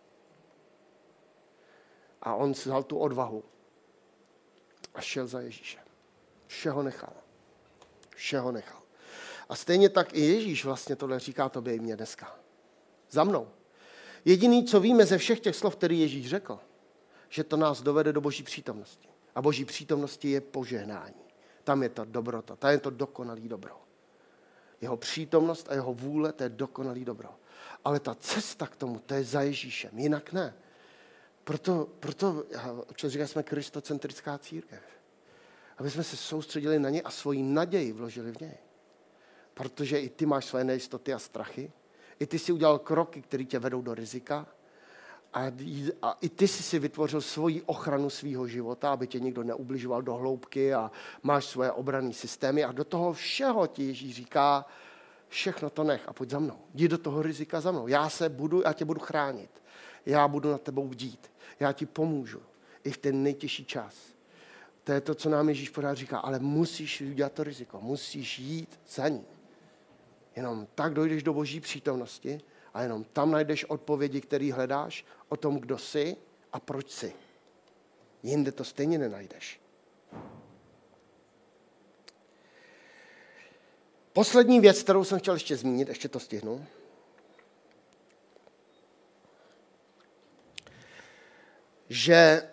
A on si dal tu odvahu a šel za Ježíšem. Všeho nechal. Všeho nechal. A stejně tak i Ježíš vlastně tohle říká tobě i mě dneska. Za mnou. Jediný, co víme ze všech těch slov, který Ježíš řekl, že to nás dovede do Boží přítomnosti. A Boží přítomnosti je požehnání. Tam je ta dobrota, tam je to dokonalý dobro. Jeho přítomnost a jeho vůle, to je dokonalý dobro. Ale ta cesta k tomu, to je za Ježíšem, jinak ne. Proto, proto občas říká, jsme kristocentrická církev. Aby jsme se soustředili na ně a svoji naději vložili v něj. Protože i ty máš své nejistoty a strachy. I ty si udělal kroky, které tě vedou do rizika. A, a i ty jsi si vytvořil svoji ochranu svého života, aby tě nikdo neubližoval do hloubky a máš svoje obranné systémy. A do toho všeho ti Ježíš říká, všechno to nech a pojď za mnou. Jdi do toho rizika za mnou. Já se budu, já tě budu chránit. Já budu nad tebou bdít. Já ti pomůžu. I v ten nejtěžší čas. To je to, co nám Ježíš pořád říká, ale musíš udělat to riziko. Musíš jít za ním. Jenom tak dojdeš do Boží přítomnosti a jenom tam najdeš odpovědi, které hledáš o tom, kdo jsi a proč jsi. Jinde to stejně nenajdeš. Poslední věc, kterou jsem chtěl ještě zmínit, ještě to stihnu. Že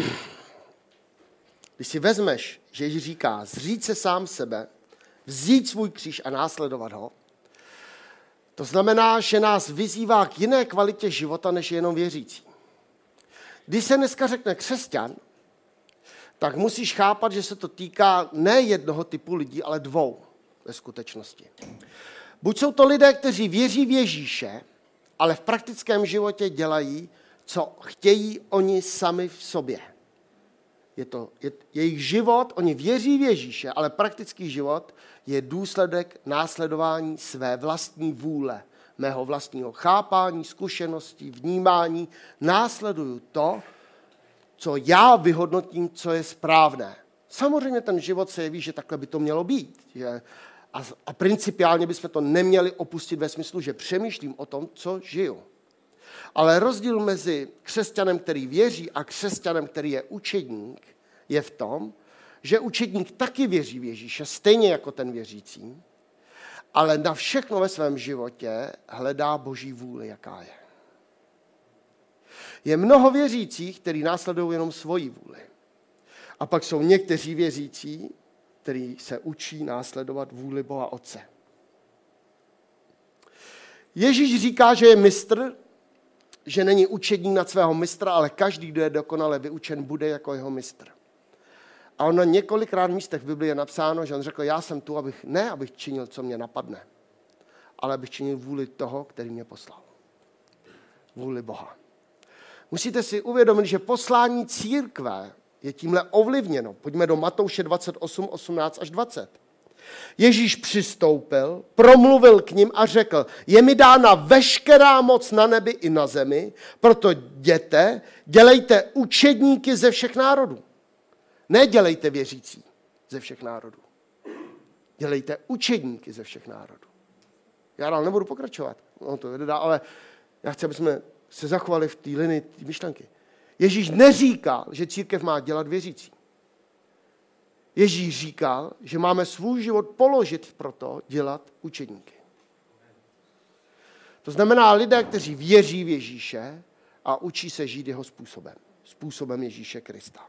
když si vezmeš, že Ježíš říká, zříct se sám sebe, vzít svůj kříž a následovat ho, to znamená, že nás vyzývá k jiné kvalitě života, než jenom věřící. Když se dneska řekne křesťan, tak musíš chápat, že se to týká ne jednoho typu lidí, ale dvou ve skutečnosti. Buď jsou to lidé, kteří věří v Ježíše, ale v praktickém životě dělají, co chtějí oni sami v sobě. Je to je, jejich život, oni věří v Ježíše, ale praktický život je důsledek následování své vlastní vůle, mého vlastního chápání, zkušeností, vnímání. Následuju to, co já vyhodnotím, co je správné. Samozřejmě ten život se jeví, že takhle by to mělo být. Že, a, a principiálně bychom to neměli opustit ve smyslu, že přemýšlím o tom, co žiju. Ale rozdíl mezi křesťanem, který věří, a křesťanem, který je učedník, je v tom, že učedník taky věří v Ježíše, stejně jako ten věřící, ale na všechno ve svém životě hledá Boží vůli, jaká je. Je mnoho věřících, kteří následují jenom svoji vůli. A pak jsou někteří věřící, kteří se učí následovat vůli Boha Otce. Ježíš říká, že je mistr, že není učedník nad svého mistra, ale každý, kdo je dokonale vyučen, bude jako jeho mistr. A on na několikrát místech v Biblii je napsáno, že on řekl, já jsem tu, abych, ne abych činil, co mě napadne, ale abych činil vůli toho, který mě poslal. Vůli Boha. Musíte si uvědomit, že poslání církve je tímhle ovlivněno. Pojďme do Matouše dvacet osm, osmnáct až dvacet. Ježíš přistoupil, promluvil k nim a řekl, je mi dána veškerá moc na nebi i na zemi, proto jděte, dělejte učedníky ze všech národů. Nedělejte věřící ze všech národů. Dělejte učedníky ze všech národů. Já dál nebudu pokračovat, no to jde dál, ale já chci, aby jsme se zachovali v té linii té myšlenky. Ježíš neříkal, že církev má dělat věřící. Ježíš říkal, že máme svůj život položit pro to dělat učedníky. To znamená lidé, kteří věří v Ježíše a učí se žít jeho způsobem. Způsobem Ježíše Krista.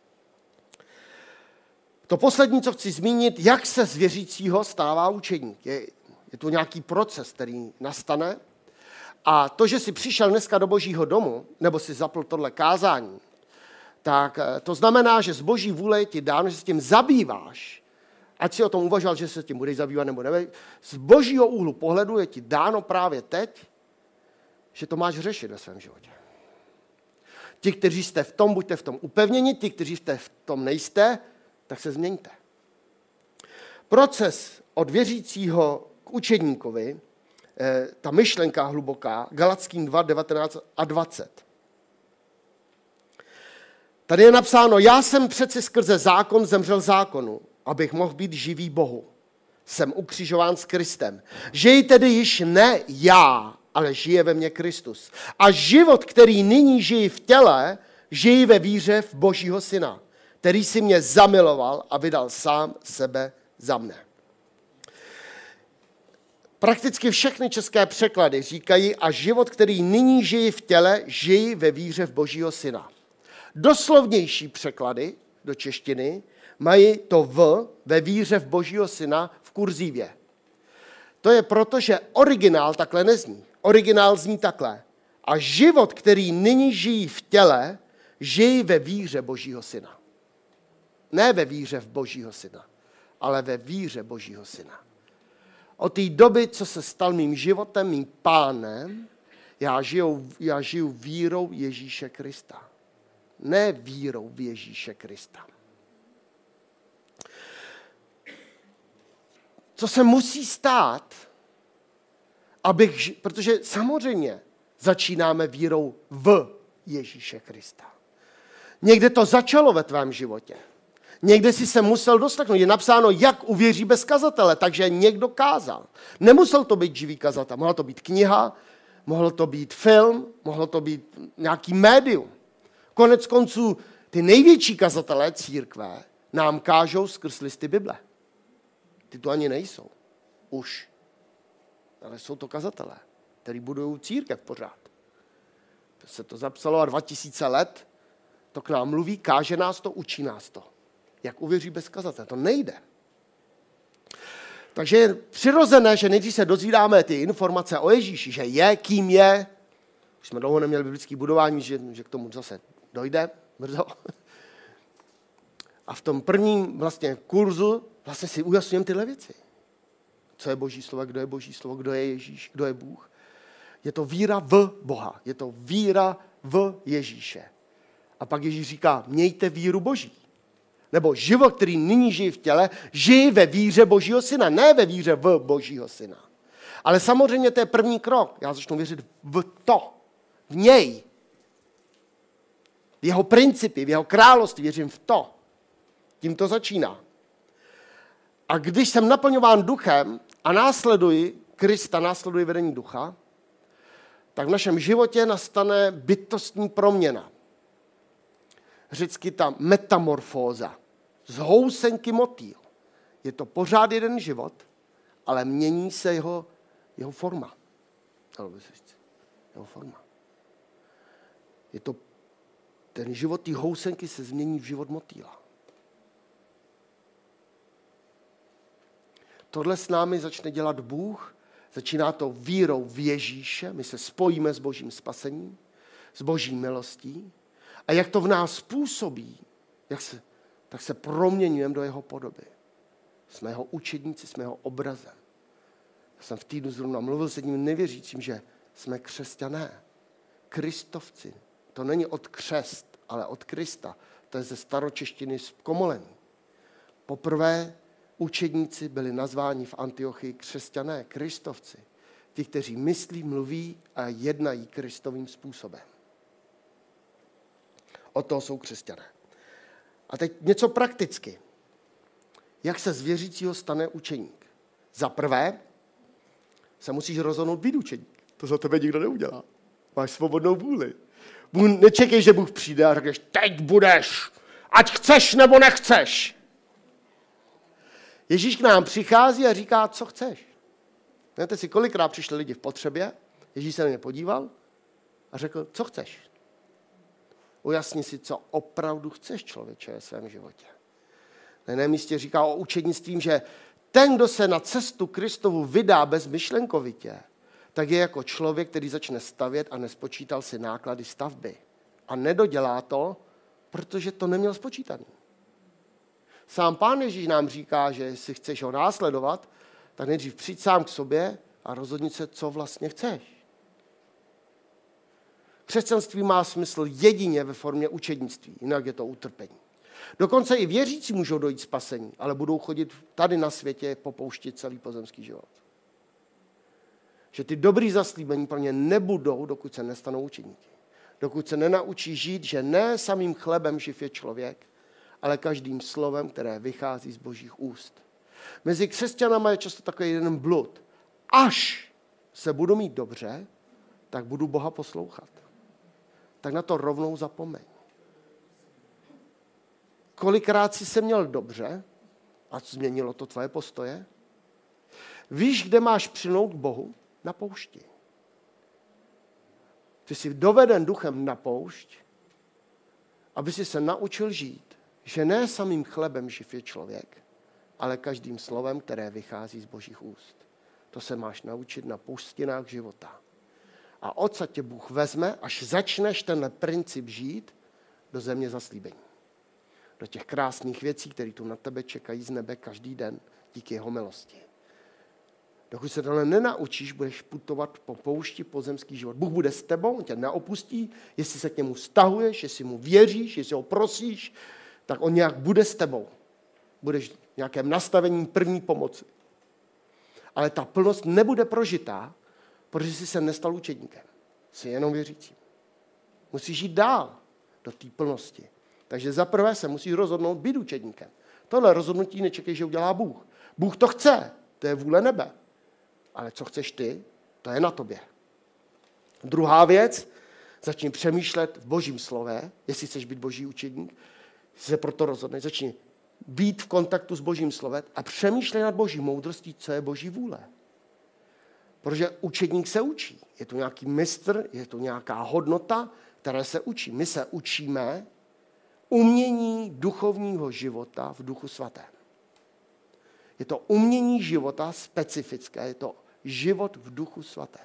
To poslední, co chci zmínit, jak se z věřícího stává učedník. Je, je to nějaký proces, který nastane. A to, že jsi přišel dneska do Božího domu, nebo si zapl tohle kázání, tak to znamená, že z Boží vůle ti dáno, že se tím zabýváš, ať si o tom uvažoval, že se tím budeš zabývat nebo ne. Z Božího úhlu pohledu je ti dáno právě teď, že to máš řešit ve svém životě. Ti, kteří jste v tom, buďte v tom upevněni, ti, kteří jste v tom nejste, tak se změňte. Proces od věřícího k učedníkovi ta myšlenka hluboká, Galackým dva, devatenáct a dvacet. Tady je napsáno, já jsem přeci skrze zákon zemřel zákonu, abych mohl být živý Bohu. Jsem ukřižován s Kristem. Žij tedy již ne já, ale žije ve mně Kristus. A život, který nyní žiji v těle, žiji ve víře v Božího Syna, který si mě zamiloval a vydal sám sebe za mne. Prakticky všechny české překlady říkají, a život, který nyní žiji v těle, žiji ve víře v Božího Syna. Doslovnější překlady do češtiny mají to v ve víře v Božího Syna v kurzívě. To je proto, že originál takhle nezní. Originál zní takhle. A život, který nyní žijí v těle, žijí ve víře Božího Syna. Ne ve víře v Božího Syna, ale ve víře Božího Syna. Od té doby, co se stal mým životem, mým pánem, já žiju, já žiju vírou Ježíše Krista. Ne vírou v Ježíše Krista. Co se musí stát, abych, protože samozřejmě začínáme vírou v Ježíše Krista. Někde to začalo ve tvém životě. Někde si se musel doslechnout. Je napsáno, jak uvěří bez kazatele, takže někdo kázal. Nemusel to být živý kazatel. Mohla to být kniha, mohlo to být film, mohlo to být nějaký médium. Konec konců ty největší kazatelé církve nám kážou skrz listy Bible. Ty to ani nejsou. Už. Ale jsou to kazatelé, kteří budují církev pořád. To se to zapsalo a dva tisíce let to k nám mluví, káže nás to, učí nás to. Jak uvěří bez kazatele? To nejde. Takže je přirozené, že nejdřív se dozvídáme ty informace o Ježíši, že je, kým je. Už jsme dlouho neměli biblické budování, že, že k tomu zase dojde brzo. A v tom prvním vlastně kurzu vlastně si ujasňujeme tyhle věci. Co je Boží slovo, kdo je Boží slovo, kdo je Ježíš, kdo je Bůh. Je to víra v Boha, je to víra v Ježíše. A pak Ježíš říká, mějte víru Boží. Nebo život, který nyní žije v těle, žije ve víře Božího Syna, ne ve víře v Božího Syna. Ale samozřejmě to je první krok. Já začnu věřit v to, v něj. V jeho principy, v jeho království, věřím v to. Tím to začíná. A když jsem naplňován duchem a následuji Krista, následuji vedení ducha, tak v našem životě nastane bytostní proměna. Řecky ta metamorfóza. Z housenky motýl. Je to pořád jeden život, ale mění se jeho, jeho forma. Jeho forma. Je to, ten život té housenky se změní v život motýla. Tohle s námi začne dělat Bůh. Začíná to vírou v Ježíše. My se spojíme s Božím spasením, s Boží milostí. A jak to v nás působí, jak se, tak se proměňujeme do jeho podoby. Jsme jeho učedníci, jsme jeho obrazem. Já jsem v týdnu zrovna mluvil s jedním nevěřícím, že jsme křesťané. Kristovci. To není od křest, ale od Krista. To je ze staročeštiny z komolení. Poprvé učedníci byli nazváni v Antiochii křesťané, kristovci. Ti, kteří myslí, mluví a jednají kristovým způsobem. Od toho jsou křesťané. A teď něco prakticky. Jak se z věřícího stane učeník? Za prvé se musíš rozhodnout být učeník. To za tebe nikdo neudělá. Máš svobodnou vůli. Bůh, nečekej, že Bůh přijde a řekneš, teď budeš, ať chceš nebo nechceš. Ježíš k nám přichází a říká, co chceš. Víte si, kolikrát přišli lidi v potřebě, Ježíš se na ně podíval a řekl, co chceš. Ujasni si, co opravdu chceš, člověče, ve svém životě. Na jiném místě říká o učednictvím, že ten, kdo se na cestu Kristovu vydá bezmyšlenkovitě, tak je jako člověk, který začne stavět a nespočítal si náklady stavby. A nedodělá to, protože to neměl spočítaný. Sám Pán Ježíš nám říká, že jestli chceš ho následovat, tak nejdřív přijď sám k sobě a rozhodni se, co vlastně chceš. Křesťanství má smysl jedině ve formě učednictví, jinak je to utrpení. Dokonce i věřící můžou dojít spasení, ale budou chodit tady na světě popouštět celý pozemský život. že ty dobrý zaslíbení pro ně nebudou, dokud se nestanou učeníky. Dokud se nenaučí žít, že ne samým chlebem živ je člověk, ale každým slovem, které vychází z božích úst. Mezi křesťanama je často takový jeden blud. Až se budu mít dobře, tak budu Boha poslouchat. Tak na to rovnou zapomeň. Kolikrát jsi se měl dobře a změnilo to tvoje postoje? Víš, kde máš přilnout k Bohu? Na poušti. Ty jsi doveden duchem na poušť, aby si se naučil žít, že ne samým chlebem živ je člověk, ale každým slovem, které vychází z božích úst. To se máš naučit na pustinách života. A odsaď tě Bůh vezme, až začneš tenhle princip žít do země zaslíbení. Do těch krásných věcí, které tu na tebe čekají z nebe každý den díky jeho milosti. Dokud se tohle nenaučíš, budeš putovat po poušti pozemský život. Bůh bude s tebou, on tě neopustí, jestli se k němu vztahuješ, jestli mu věříš, jestli ho prosíš, tak on nějak bude s tebou. Budeš v nějakém nastavení první pomoci. Ale ta plnost nebude prožitá, protože jsi se nestal učedníkem. Jsi jenom věřící. Musíš jít dál do té plnosti. Takže za prvé se musíš rozhodnout být učedníkem. Tohle rozhodnutí nečekej, že udělá Bůh. Bůh to chce, to je vůle nebe. Ale co chceš ty, to je na tobě. Druhá věc, začni přemýšlet v božím slově, jestli chceš být boží učedník, se proto rozhodneš, začni být v kontaktu s božím slovem a přemýšlej nad boží moudrostí, co je boží vůle. Protože učedník se učí. Je to nějaký mistr, je to nějaká hodnota, které se učí. My se učíme umění duchovního života v duchu svatém. Je to umění života specifické, je to život v duchu svatém.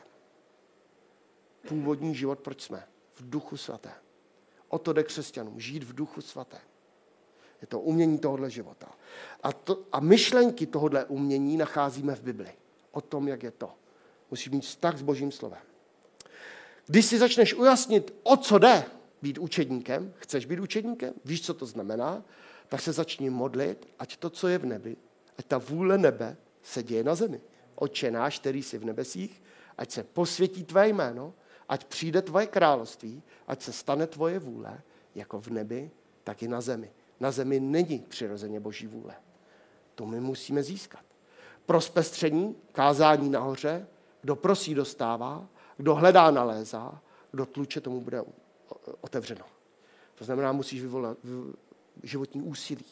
Původní život, proč jsme? V duchu svatém. O to jde křesťanům, žít v duchu svatém. Je to umění tohohle života. A, to, a myšlenky tohohle umění nacházíme v Bibli. O tom, jak je to. Musíš mít vztah s božím slovem. Když si začneš ujasnit, o co jde být učedníkem, chceš být učedníkem, víš, co to znamená, tak se začni modlit, ať to, co je v nebi, ať ta vůle nebe se děje na zemi. Otče náš, který jsi v nebesích, ať se posvětí tvé jméno, ať přijde tvoje království, ať se stane tvoje vůle, jako v nebi, tak i na zemi. Na zemi není přirozeně boží vůle. To my musíme získat. Pro zpestření, kázání nahoře, kdo prosí, dostává, kdo hledá, nalézá, kdo tluče, tomu bude otevřeno. To znamená, musíš vyvolat životní úsilí.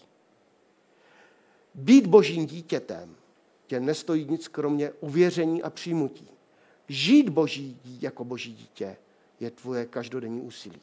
Být božím dítětem tě nestojí nic kromě uvěření a přijmutí. Žít boží jako boží dítě je tvoje každodenní úsilí.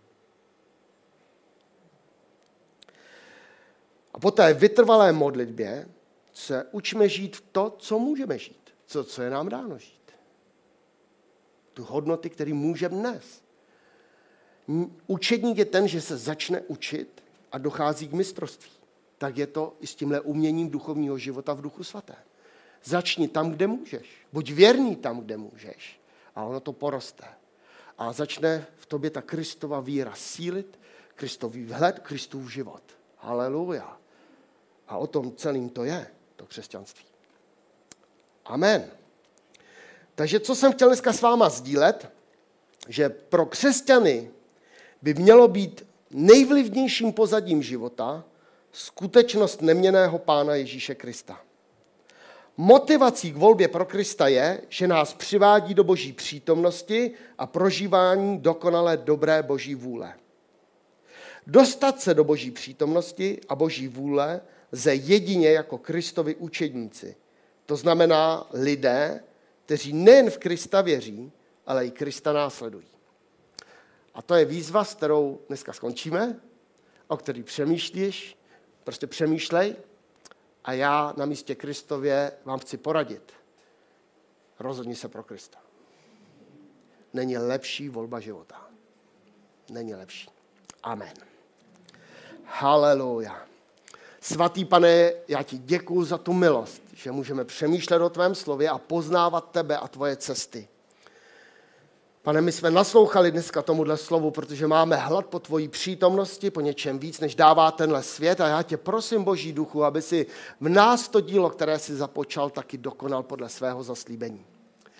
A po té vytrvalé modlitbě se učíme žít v to, co můžeme žít. Co, co je nám dáno žít. Tu hodnoty, které můžeme dnes. Učedník je ten, že se začne učit a dochází k mistrovství. Tak je to i s tímhle uměním duchovního života v duchu svatém. Začni tam, kde můžeš. Buď věrný tam, kde můžeš. A ono to poroste. A začne v tobě ta Kristova víra sílit, Kristový vhled, Kristův život. Haleluja. A o tom celým to je, to křesťanství. Amen. Takže co jsem chtěl dneska s váma sdílet, že pro křesťany by mělo být nejvlivnějším pozadím života skutečnost neměnného Pána Ježíše Krista. Motivací k volbě pro Krista je, že nás přivádí do boží přítomnosti a prožívání dokonalé dobré boží vůle. Dostat se do boží přítomnosti a boží vůle lze jedině jako Kristovi učedníci. To znamená lidé, kteří nejen v Krista věří, ale i Krista následují. A to je výzva, s kterou dneska skončíme, o který přemýšlíš, prostě přemýšlej a já na místě Kristově vám chci poradit. Rozhodni se pro Krista. Není lepší volba života. Není lepší. Amen. Haleluja. Svatý Pane, já ti děkuju za tu milost, že můžeme přemýšlet o tvém slově a poznávat tebe a tvoje cesty. Pane, my jsme naslouchali dneska tomuhle slovu, protože máme hlad po tvojí přítomnosti, po něčem víc, než dává tenhle svět. A já tě prosím, Boží duchu, aby si v nás to dílo, které si započal, taky dokonal podle svého zaslíbení.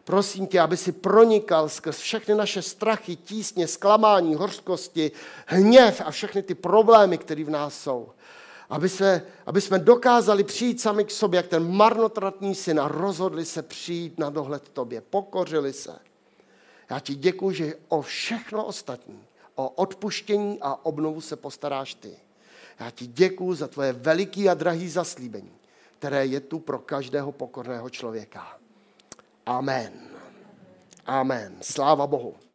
Prosím tě, aby si pronikal skrz všechny naše strachy, tísně, zklamání, hořkosti, hněv a všechny ty problémy, které v nás jsou. Aby, se, aby jsme dokázali přijít sami k sobě, jak ten marnotratný syn a rozhodli se přijít na dohled tobě. Pokořili se. Já ti děkuju, že o všechno ostatní, o odpuštění a obnovu se postaráš ty. Já ti děkuju za tvoje veliký a drahý zaslíbení, které je tu pro každého pokorného člověka. Amen. Amen. Sláva Bohu.